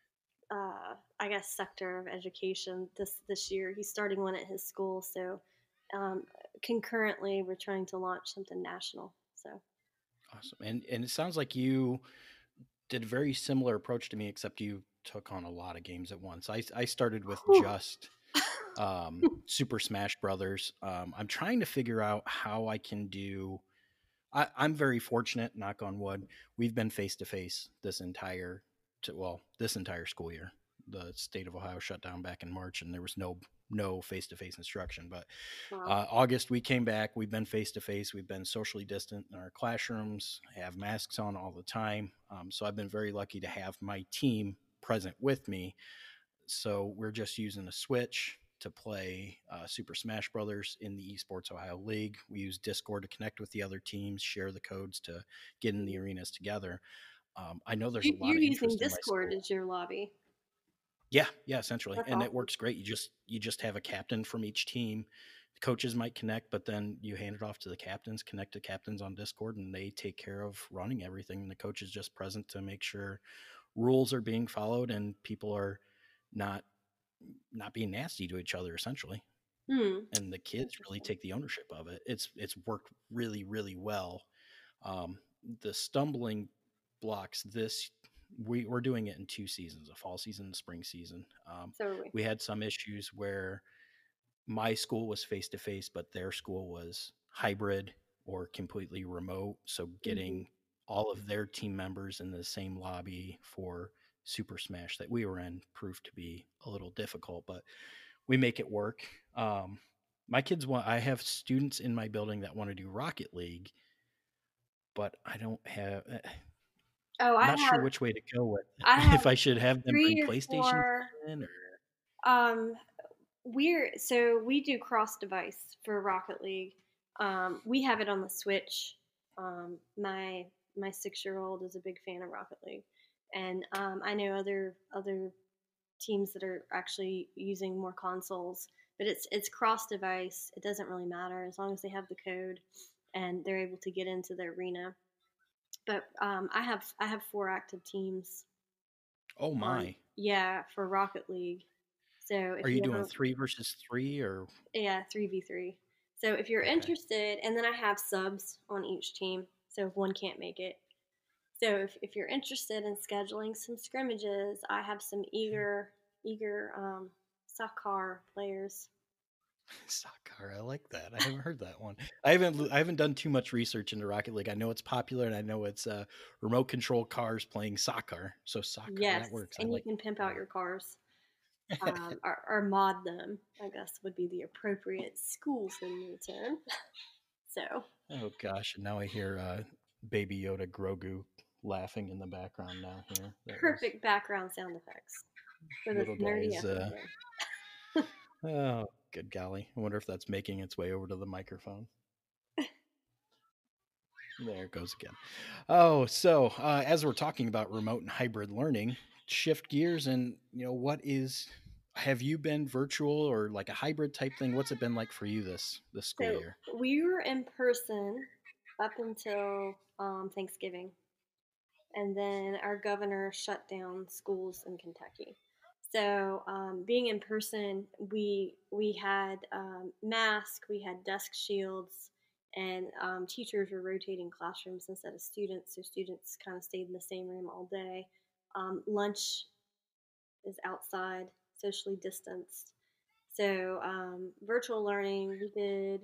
uh, I guess sector of education this this year. He's starting one at his school, so um, concurrently we're trying to launch something national. So Awesome. And and it sounds like you did a very similar approach to me, except you took on a lot of games at once. I I started with Whew. just um, Super Smash Brothers. Um, I'm trying to figure out how I can do. I, I'm very fortunate, knock on wood. We've been face to face this entire, to, well, this entire school year. The state of Ohio shut down back in March, and there was no no face to face instruction. But Wow. uh, August we came back. We've been face to face. We've been socially distant in our classrooms. Have masks on all the time. Um, so I've been very lucky to have my team present with me. So we're just using a switch to play uh, Super Smash Brothers in the Esports Ohio League. We use Discord to connect with the other teams, share the codes to get in the arenas together. Um, I know there's a You- lot You're of using interest in my Discord school. as your lobby. Yeah, yeah, essentially, That's and it awesome. works great. You just you just have a captain from each team. The coaches might connect, but then you hand it off to the captains, connect to captains on Discord, and they take care of running everything. And the coach is just present to make sure rules are being followed and people are not not being nasty to each other, essentially. Hmm. And the kids really Interesting. take the ownership of it. It's it's worked really really well. Um, the stumbling blocks this we, we're doing it in two seasons, a fall season and a spring season. Um, So are we. we had some issues where my school was face to face, but their school was hybrid or completely remote. So Hmm. getting all of their team members in the same lobby for Super Smash that we were in proved to be a little difficult, but we make it work. Um, my kids want, I have students in my building that want to do Rocket League, but I don't have, eh, Oh, I not sure have which way to go with it. I have If I should have them bring three or PlayStations four. in or, Um, we're so we do cross device for Rocket League. Um, we have it on the Switch. Um, my my six year old is a big fan of Rocket League, and um, I know other other teams that are actually using more consoles. But it's it's cross device. It doesn't really matter as long as they have the code and they're able to get into the arena. But um, I have I have four active teams oh on, my, yeah, for Rocket League. So are if you you doing ever, three versus three or, yeah, three v three. So if you're okay. interested, and then I have subs on each team. So if one can't make it, so if, if you're interested in scheduling some scrimmages, I have some eager eager um, soccer players. Soccer, I like that. I haven't heard that one. I haven't I haven't done too much research into Rocket League. I know it's popular, and I know it's uh, remote control cars playing soccer. So soccer, Yes, that works. I and you like can pimp out your cars, that. um, or, or mod them. I guess would be the appropriate school family term. So Oh gosh, and now I hear uh, Baby Yoda Grogu laughing in the background now. Here, that was perfect background sound effects for this little guy nerdy is. Uh, episode. oh, good golly! I wonder if that's making its way over to the microphone. There it goes again. Oh, so uh, as we're talking about remote and hybrid learning, shift gears and you know what is have you been virtual or like a hybrid type thing? What's it been like for you this this school So year? we were in person up until um, Thanksgiving, and then our governor shut down schools in Kentucky. So um, being in person, we we had um, masks, we had desk shields, and um, teachers were rotating classrooms instead of students. So students kind of stayed in the same room all day. Um, lunch is outside, socially distanced. So um, virtual learning, we did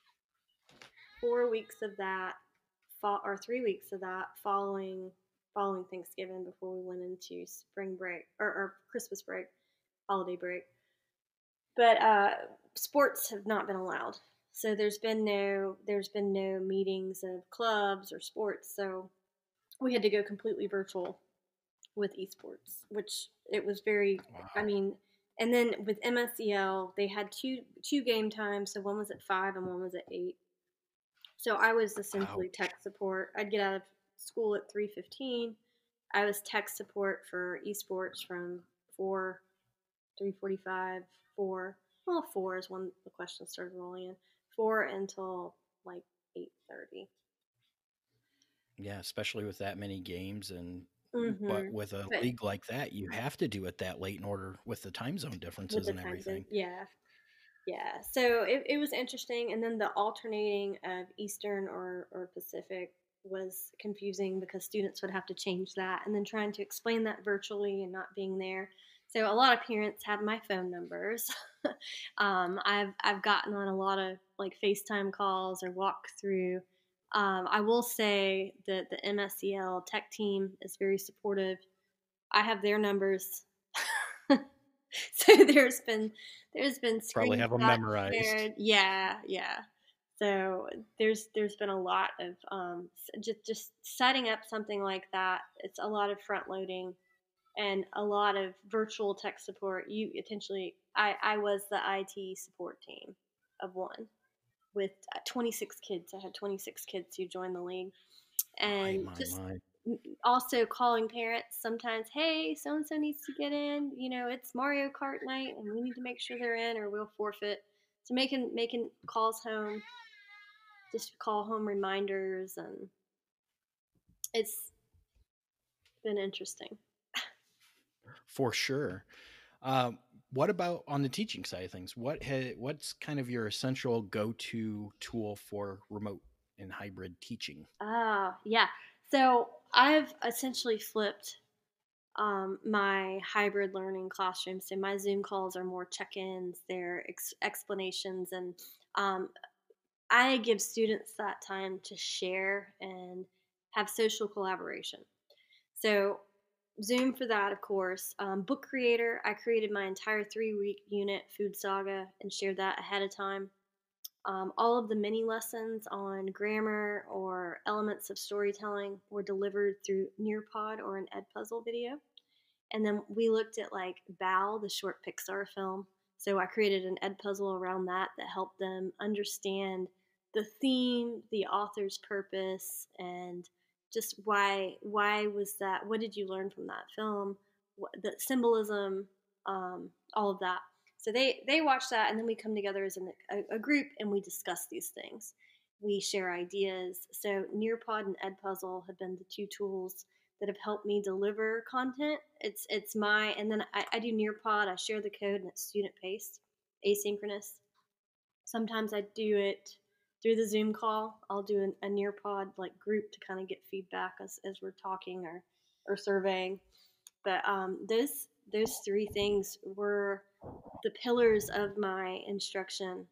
four weeks of that, or three weeks of that following following Thanksgiving before we went into spring break or, or Christmas break, holiday break. But uh, sports have not been allowed, so there's been no there's been no meetings of clubs or sports. So we had to go completely virtual with esports, which it was very. I Wow. mean, and then with M S E L, they had two two game times. So one was at five and one was at eight. So I was Wow. essentially tech support. I'd get out of school at three fifteen. I was tech support for esports from four, three forty-five, four. Well, four is when the questions started rolling in. four until like eight thirty. Yeah, especially with that many games and but Mm-hmm. with a But league like that, you have to do it that late in order with the time zone with differences the and time zone, everything. yeah. Yeah, so it, it was interesting. And then the alternating of Eastern or, or Pacific was confusing because students would have to change that and then trying to explain that virtually and not being there. So a lot of parents had my phone numbers. um, I've, I've gotten on a lot of like FaceTime calls or walk through. Um, I will say that the M S E L tech team is very supportive. I have their numbers. So there's been there's been Probably have them screenshots memorized. shared. Yeah, yeah. So there's there's been a lot of um, just just setting up something like that. It's a lot of front loading and a lot of virtual tech support. You essentially, I, I was the I T support team of one with uh, twenty-six kids. I had twenty-six kids who joined the league, My, and my, just my. also calling parents sometimes, hey, so and so needs to get in. You know, it's Mario Kart night, and we need to make sure they're in, or we'll forfeit. So making making calls home, just call home reminders, and it's been interesting. For sure. Um, what about on the teaching side of things? What ha- what's kind of your essential go-to tool for remote and hybrid teaching? Ah, yeah. So I've essentially flipped um, my hybrid learning classroom. So my Zoom calls are more check-ins, they're ex- explanations, and um, I give students that time to share and have social collaboration. So Zoom for that, of course. Um, Book Creator, I created my entire three-week unit, Food Saga, and shared that ahead of time. Um, all of the mini lessons on grammar or elements of storytelling were delivered through Nearpod or an Edpuzzle video. And then we looked at like Bao, the short Pixar film. So I created an Edpuzzle around that that helped them understand the theme, the author's purpose, and just why why was that? What did you learn from that film? What, the symbolism, um, all of that. So they they watch that, and then we come together as an, a, a group and we discuss these things. We share ideas. So Nearpod and Edpuzzle have been the two tools that have helped me deliver content. It's it's my and then I, I do Nearpod. I share the code and it's student paced, asynchronous. Sometimes I do it through the Zoom call. I'll do an, a Nearpod like group to kind of get feedback as, as we're talking or or surveying. But um, those those three things were the pillars of my instruction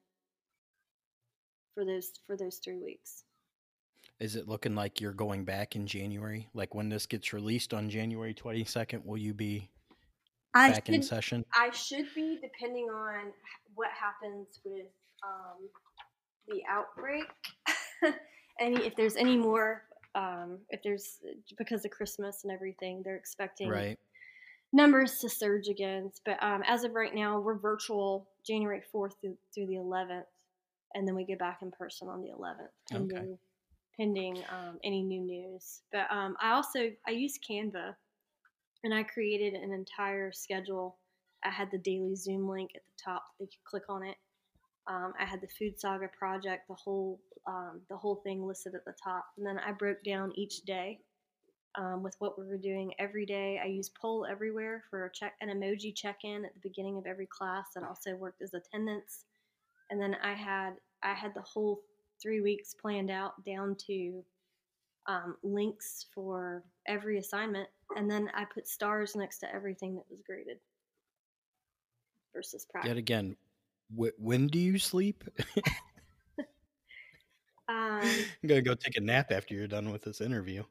for those for those three weeks. Is it looking like you're going back in January? Like when this gets released on January twenty-second, will you be I back in should session? I should be depending on what happens with um, the outbreak. Any if there's any more um, if there's because of Christmas and everything, they're expecting Right. numbers to surge again. But um, as of right now, we're virtual January fourth through, through the eleventh, and then we get back in person on the eleventh, Okay. pending pending um, any new news. But um, I also I use Canva, and I created an entire schedule. I had the daily Zoom link at the top; they could click on it. Um, I had the Food Saga project, the whole um, the whole thing listed at the top, and then I broke down each day um, with what we were doing every day. I used Poll Everywhere for a check, an emoji check-in at the beginning of every class that also worked as attendance. And then I had I had the whole three weeks planned out down to um, links for every assignment, and then I put stars next to everything that was graded versus Yet practice. again, wh- when do you sleep? Um, I'm gonna go take a nap after you're done with this interview.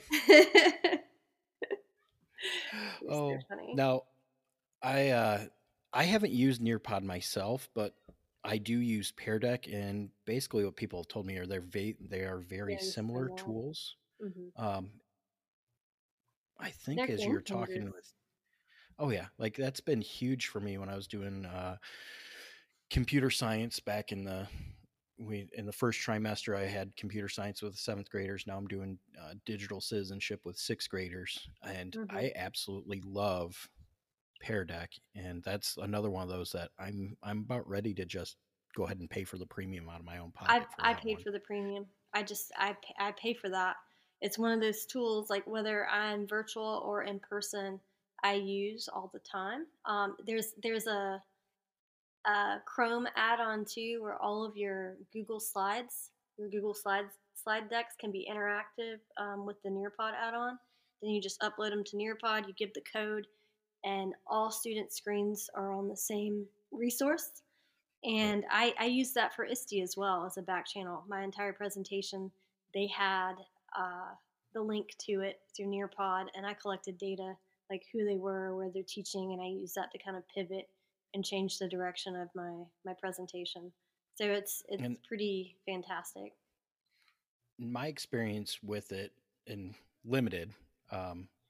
you're so Oh, funny. now I uh, I haven't used Nearpod myself, but I do use Pear Deck, and basically what people have told me are they're va- they are very Very similar similar. tools. Hmm. Um, I think They're as game you're talking changers. with, oh yeah, like that's been huge for me when I was doing uh, computer science back in the we in the first trimester. I had computer science with seventh graders. Now I'm doing uh, digital citizenship with sixth graders, and Hmm. I absolutely love Pear Deck, and that's another one of those that I'm I'm about ready to just go ahead and pay for the premium out of my own I pocket for I that paid one. for the premium. I just I I pay for that. It's one of those tools like whether I'm virtual or in person, I use all the time. Um, there's there's a, a Chrome add-on too, where all of your Google Slides, your Google Slides slide decks can be interactive um, with the Nearpod add-on. Then you just upload them to Nearpod. You give the code, and all student screens are on the same resource. And I, I used that for I S T E as well as a back channel. My entire presentation, they had uh, the link to it through Nearpod, and I collected data like who they were, where they're teaching, and I used that to kind of pivot and change the direction of my my presentation. So it's it's And pretty fantastic. my experience with it, in limited, um,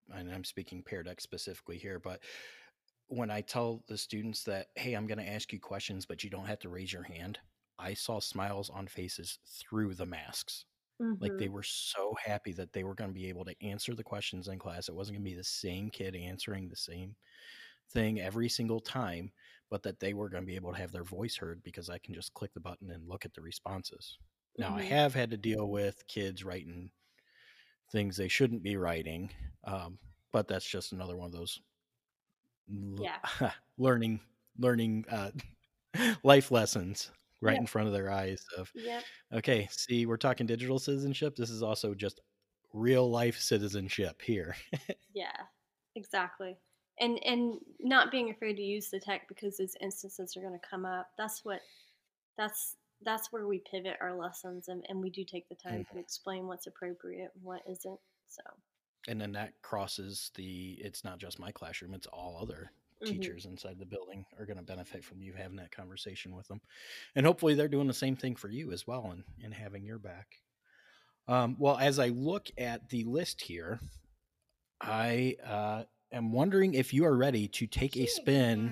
and I'm speaking Pear Deck specifically here, but when I tell the students that, hey, I'm going to ask you questions, but you don't have to raise your hand, I saw smiles on faces through the masks. Like they Mm-hmm. were so happy that they were going to be able to answer the questions in class. It wasn't going to be the same kid answering the same thing every single time, but that they were going to be able to have their voice heard because I can just click the button and look at the responses. Now, I Mm-hmm. have had to deal with kids writing things they shouldn't be writing, um, but that's just another one of those Yeah. learning learning uh, life lessons right in Yep. front of their eyes of, Yep. okay, see, we're talking digital citizenship. This is also just real life citizenship here. Yeah. Exactly. And and not being afraid to use the tech because those instances are going to come up. That's what that's that's where we pivot our lessons, and, and we do take the time to explain what's appropriate and what isn't. So. And then that crosses the, it's not just my classroom, it's all other Mm-hmm. teachers inside the building are going to benefit from you having that conversation with them. And hopefully they're doing the same thing for you as well, and, and having your back. Um, well, as I look at the list here, I uh, am wondering if you are ready to take a spin.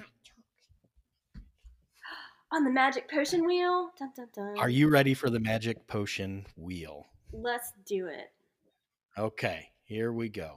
On the magic potion wheel. Dun, dun, Are dun. you ready for the magic potion wheel? Let's do it. Okay, here we go.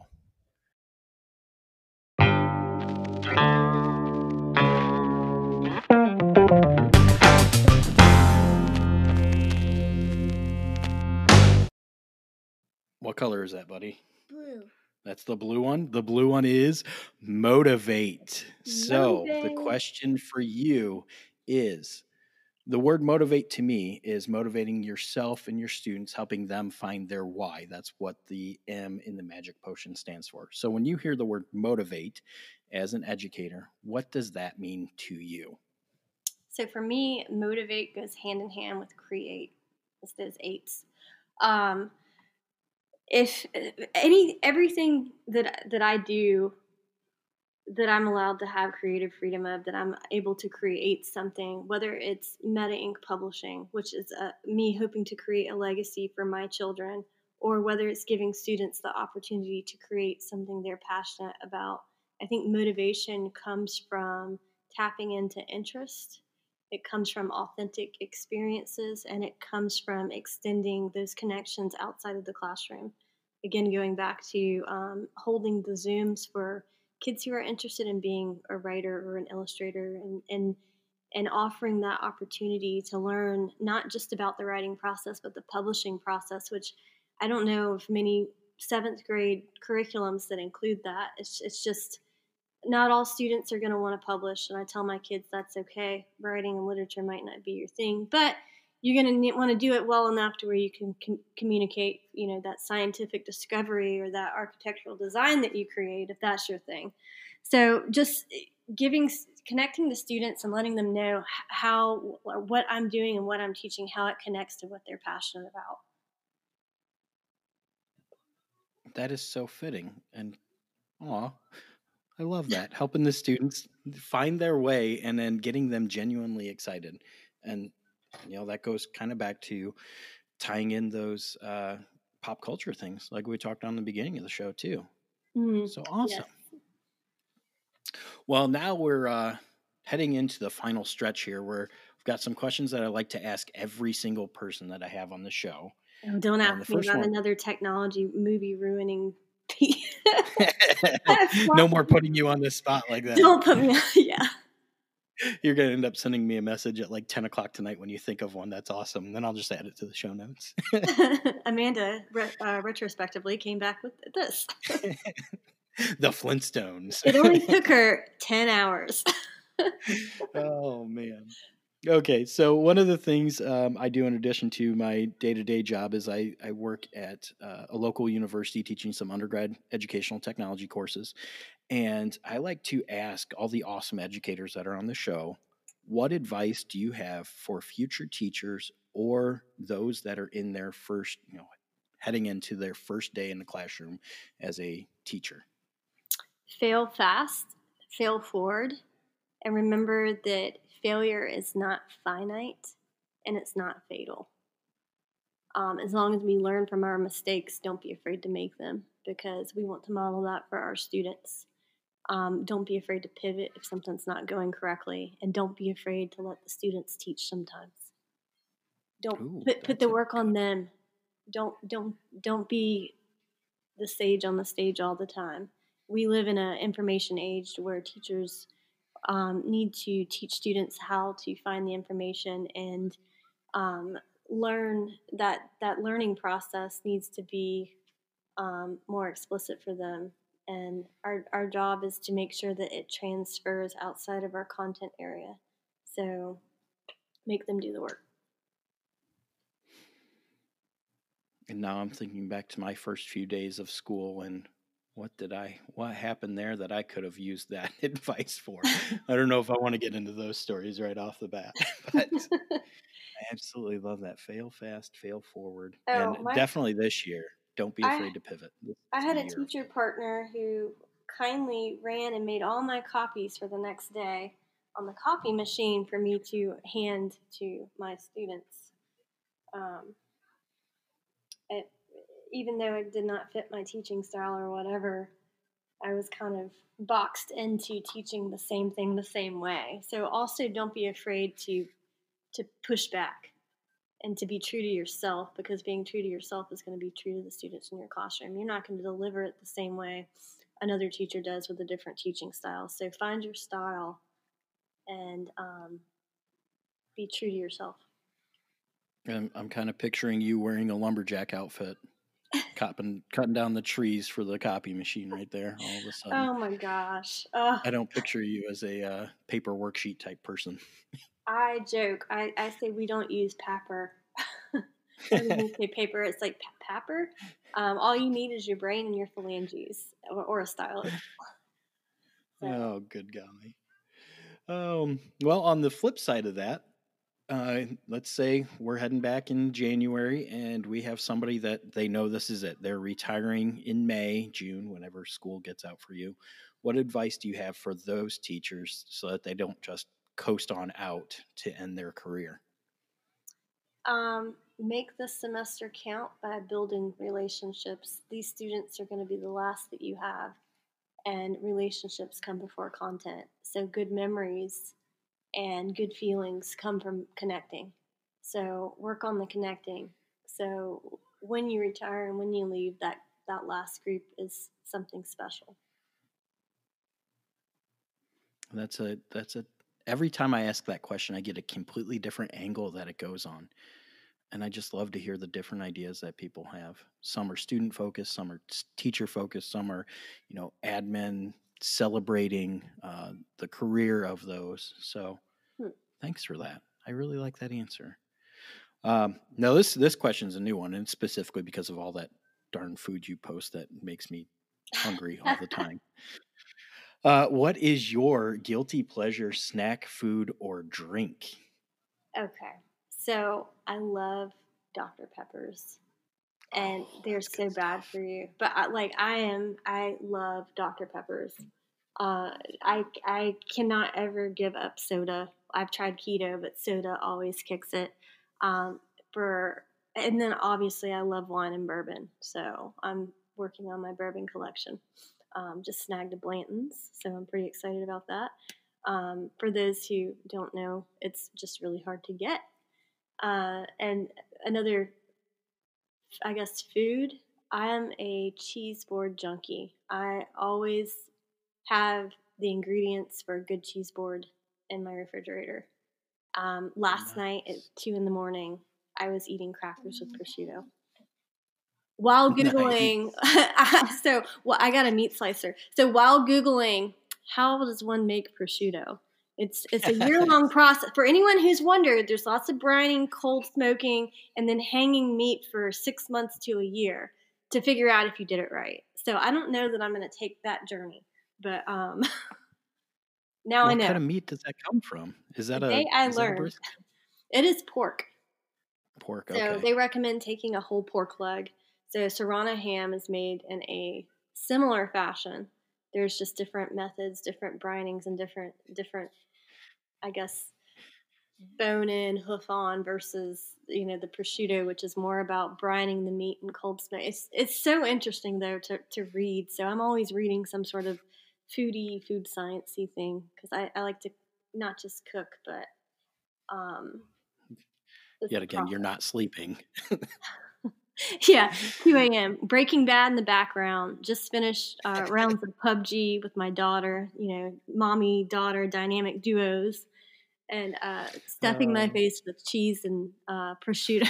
What color is that, buddy? Blue. That's the blue one. The blue one is motivate. So the Motivate. question for you is, the word motivate to me is motivating yourself and your students, helping them find their why. That's what the M in the magic potion stands for. So when you hear the word motivate as an educator, what does that mean to you? So for me, motivate goes hand in hand with create. It's those eights. Um, if any everything that that I do, that I'm allowed to have creative freedom of, that I'm able to create something, whether it's Meta Ink Publishing, which is uh, me hoping to create a legacy for my children, or whether it's giving students the opportunity to create something they're passionate about. I think motivation comes from tapping into interest. It comes from authentic experiences, and it comes from extending those connections outside of the classroom. Again, going back to um, holding the Zooms for kids who are interested in being a writer or an illustrator, and, and and offering that opportunity to learn not just about the writing process but the publishing process, which I don't know of many seventh grade curriculums that include that. It's, it's just not all students are going to want to publish, and I tell my kids that's okay. Writing and literature might not be your thing, but you're going to want to do it well enough to where you can com- communicate, you know, that scientific discovery or that architectural design that you create, if that's your thing. So just giving, connecting the students and letting them know how, what I'm doing and what I'm teaching, how it connects to what they're passionate about. That is so fitting. And aw, I love that. Helping the students find their way and then getting them genuinely excited. And, you know, that goes kind of back to tying in those uh, pop culture things like we talked on the beginning of the show, too. Mm, So awesome. yes. Well, now we're uh, heading into the final stretch here where we've got some questions that I like to ask every single person that I have on the show. Oh, don't And the ask me first about one, another technology movie ruining. no more putting you on the spot like that. Don't put me on. Yeah. You're going to end up sending me a message at like ten o'clock tonight when you think of one. That's awesome. Then I'll just add it to the show notes. Amanda, re- uh, retrospectively, came back with this. The Flintstones. It only took her ten hours. Oh, man. Okay, so one of the things um, I do in addition to my day-to-day job is I, I work at uh, a local university teaching some undergrad educational technology courses. And I like to ask all the awesome educators that are on the show, what advice do you have for future teachers or those that are in their first, you know, heading into their first day in the classroom as a teacher? Fail fast, fail forward, and remember that failure is not finite and it's not fatal. Um, as long as we learn from our mistakes, don't be afraid to make them, because we want to model that for our students. Um, don't be afraid to pivot if something's not going correctly, and don't be afraid to let the students teach sometimes. Don't Ooh, put put that's the a work on good. them. Don't don't don't be the sage on the stage all the time. We live in an information age where teachers um, need to teach students how to find the information and um, learn that that learning process needs to be um, more explicit for them. And our, our job is to make sure that it transfers outside of our content area. So make them do the work. And now I'm thinking back to my first few days of school and what did I, what happened there that I could have used that advice for? I don't know if I want to get into those stories right off the bat, but I absolutely love that. Fail fast, fail forward. oh, And my definitely this year, don't be I afraid to pivot. This I is the had a year of teacher pivot. partner who kindly ran and made all my copies for the next day on the copy machine for me to hand to my students. Um, it, Even though it did not fit my teaching style or whatever, I was kind of boxed into teaching the same thing the same way. So also don't be afraid to to push back and to be true to yourself, because being true to yourself is going to be true to the students in your classroom. You're not going to deliver it the same way another teacher does with a different teaching style. So find your style and um, be true to yourself. I'm, I'm kind of picturing you wearing a lumberjack outfit, cutting, cutting down the trees for the copy machine right there all of a sudden. Oh my gosh. Uh, I don't picture you as a uh, paper worksheet type person. I joke. I, I say we don't use paper. I don't even say paper. It's like pa- paper. Um, all you need is your brain and your phalanges, or, or a stylus. So, Oh, good golly. Um, well, on the flip side of that, uh, let's say we're heading back in January and we have somebody that they know this is it. They're retiring in May, June, whenever school gets out for you. What advice do you have for those teachers so that they don't just coast on out to end their career? um, make this semester count by building relationships. These students are going to be the last that you have, and relationships come before content. So, good memories and good feelings come from connecting. So, work on the connecting. So, when you retire and when you leave, that, that last group is something special. That's a that's a every time I ask that question, I get a completely different angle that it goes on. And I just love to hear the different ideas that people have. Some are student focused, some are teacher focused, some are, you know, admin celebrating uh, the career of those. So Hmm. thanks for that. I really like that answer. Um, now this this question is a new one, and specifically because of all that darn food you post that makes me hungry all the time. Uh, what is your guilty pleasure snack, food, or drink? Okay. So, I love Doctor Peppers, and Oh, they're that's good so bad stuff. for you. But I, like I am, I love Doctor Peppers. Uh, I I cannot ever give up soda. I've tried keto, but soda always kicks it. Um, for and then obviously I love wine and bourbon, so I'm working on my bourbon collection. Um, just snagged a Blanton's, so I'm pretty excited about that. Um, for those who don't know, it's just really hard to get. Uh, and another, I guess, food. I am a cheese board junkie. I always have the ingredients for a good cheese board in my refrigerator. Um, last night at Nice. two in the morning, I was eating crackers with prosciutto while googling. Nice. So, well, I got a meat slicer. So while googling, how does one make prosciutto? It's it's a year long process. For anyone who's wondered, there's lots of brining, cold smoking, and then hanging meat for six months to a year to figure out if you did it right. So I don't know that I'm going to take that journey, but um, now I What kind know. of meat does that come from? Is that a Today I is that a learned brisket? it is pork. Pork, So okay. they recommend taking a whole pork leg. So Serrano ham is made in a similar fashion. There's just different methods, different brinings, and different different, I guess, bone in, hoof on versus, you know, the prosciutto, which is more about brining the meat in cold smoke. It's it's so interesting though to, to read. So I'm always reading some sort of foodie, food sciencey thing because I, I like to not just cook, but um, it's Yet the again, you're process. not sleeping. Yeah, two a m. Breaking Bad in the background. Just finished uh, rounds of P U B G with my daughter. You know, mommy daughter dynamic duos, and uh, stuffing my Oh. face with cheese and uh, prosciutto.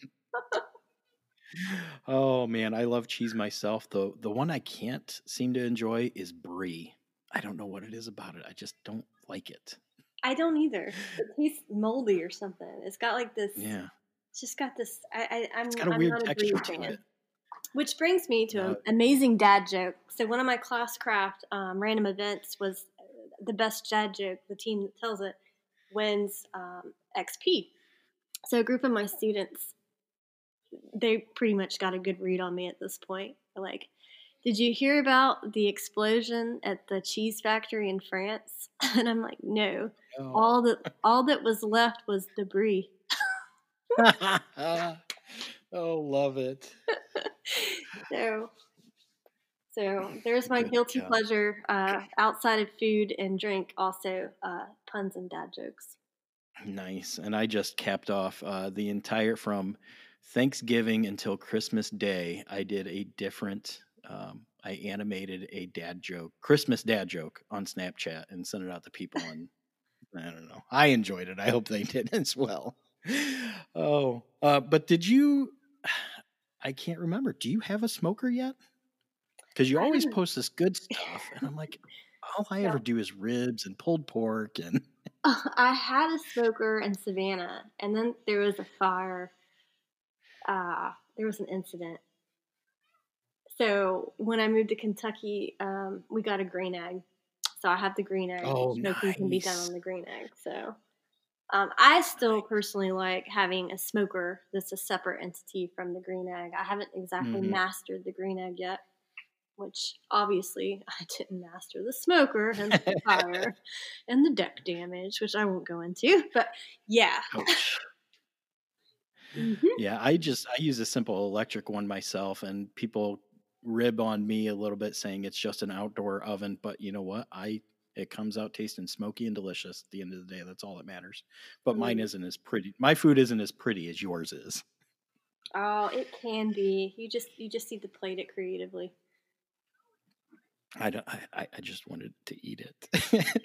Oh man, I love cheese myself. The the one I can't seem to enjoy is brie. I don't know what it is about it. I just don't like it. I don't either. It tastes moldy or something. It's got like this. Yeah, It's just got this. I, I it's I'm got a I'm weird not a brie texture to fan. it. Which brings me to No, an amazing dad joke. So one of my classcraft um, random events was the best dad joke. The team that tells it wins um, X P. So a group of my students, they pretty much got a good read on me at this point. They're like, did you hear about the explosion at the cheese factory in France? And I'm like, no. no. All that all that was left was debris. Oh, love it. So so there's my Good guilty God. pleasure uh, outside of food and drink, also uh, puns and dad jokes. Nice. And I just capped off uh, the entire from Thanksgiving until Christmas Day. I did a different, um, I animated a dad joke, Christmas dad joke on Snapchat and sent it out to people. And I don't know. I enjoyed it. I hope they did as well. Oh, uh, but did you? I can't remember. Do you have a smoker yet? Because you I always haven't. post this good stuff, and I'm like, all I ever Yeah. do is ribs and pulled pork, and I had a smoker in Savannah, and then there was a fire. Uh, there was an incident. So when I moved to Kentucky, um, we got a green egg. So I have the green egg. oh, Smoking can be done nice. on the green egg. So um, I still personally like having a smoker that's a separate entity from the green egg. I haven't exactly Hmm. mastered the green egg yet, which obviously I didn't master the smoker, hence the fire and the deck damage, which I won't go into. But yeah. Ouch. Hmm. Yeah, I just I use a simple electric one myself, and people rib on me a little bit saying it's just an outdoor oven, but you know what? I it comes out tasting smoky and delicious at the end of the day. That's all that matters. But mine Mm. isn't as pretty. My food isn't as pretty as yours is. Oh, it can be. You just you just need to plate it creatively. I don't. I, I I just wanted to eat it.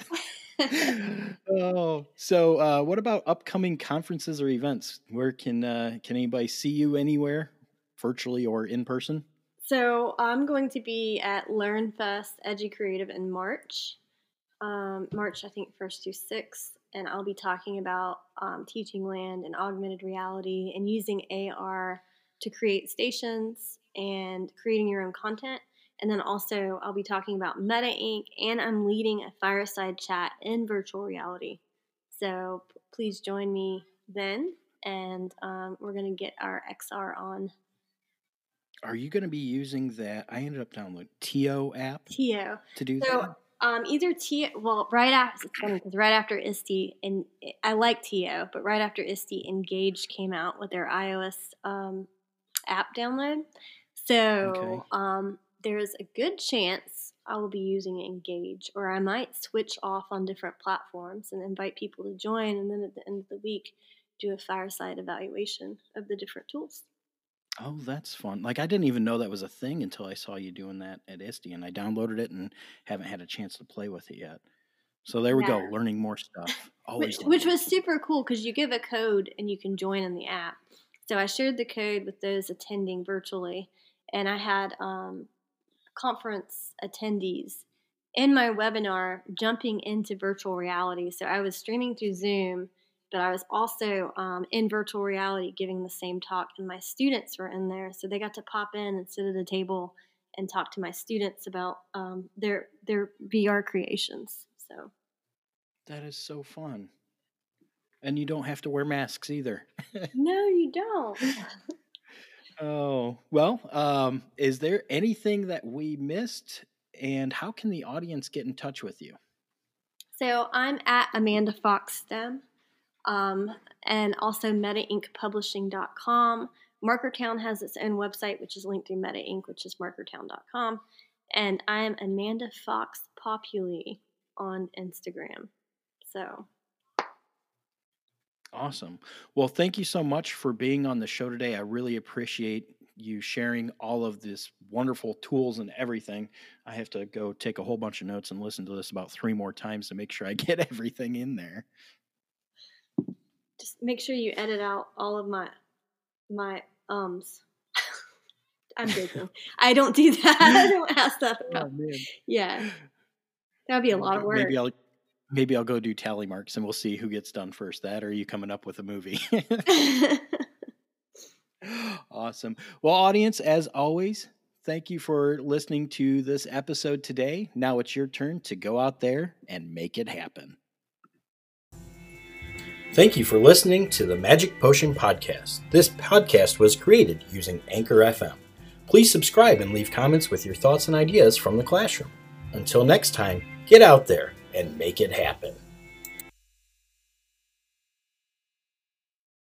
Oh, so uh, what about upcoming conferences or events? Where can uh, can anybody see you anywhere, virtually or in person? So I'm going to be at LearnFest EduCreative in March. Um, March, I think, first through sixth. And I'll be talking about um, teaching land and augmented reality and using A R to create stations and creating your own content. And then also, I'll be talking about Meta Inc and I'm leading a fireside chat in virtual reality. So p- please join me then. And um, we're going to get our X R on Are you going to be using that? I ended up downloading T O app T O. to do So that. um, either T well right after it's funny because right after I S T E and I like T O, but right after I S T E, Engage came out with their iOS um, app download. Okay. So um, there's a good chance I will be using Engage, or I might switch off on different platforms and invite people to join, and then at the end of the week do a fireside evaluation of the different tools. Oh, that's fun. Like I didn't even know that was a thing until I saw you doing that at I S T E, and I downloaded it and haven't had a chance to play with it yet. So there we Yeah. go, learning more stuff. Which Always which learning. was super cool because you give a code and you can join in the app. So I shared the code with those attending virtually, and I had um, conference attendees in my webinar jumping into virtual reality. So I was streaming through Zoom, but I was also um, in virtual reality giving the same talk, and my students were in there. So they got to pop in and sit at a table and talk to my students about um, their their V R creations. So That is so fun. And you don't have to wear masks either. no, you don't. Oh, well, um, is there anything that we missed? And how can the audience get in touch with you? So I'm at Amanda Fox STEM um, and also meta ink publishing dot com. Markertown has its own website, which is linked through Meta Ink, which is markertown dot com. And I am Amanda Fox Populi on Instagram. So. Awesome. Well, thank you so much for being on the show today. I really appreciate you sharing all of this wonderful tools and everything. I have to go take a whole bunch of notes and listen to this about three more times to make sure I get everything in there. Just make sure you edit out all of my my ums. I'm joking. I don't do that. I don't ask that. Oh, man. Yeah. That would be a lot of work. Maybe I'll maybe I'll go do tally marks and we'll see who gets done first. That or are you coming up with a movie? Awesome. Well, audience, as always, thank you for listening to this episode today. Now it's your turn to go out there and make it happen. Thank you for listening to the Magic Potion Podcast. This podcast was created using Anchor F M. Please subscribe and leave comments with your thoughts and ideas from the classroom. Until next time, get out there and make it happen.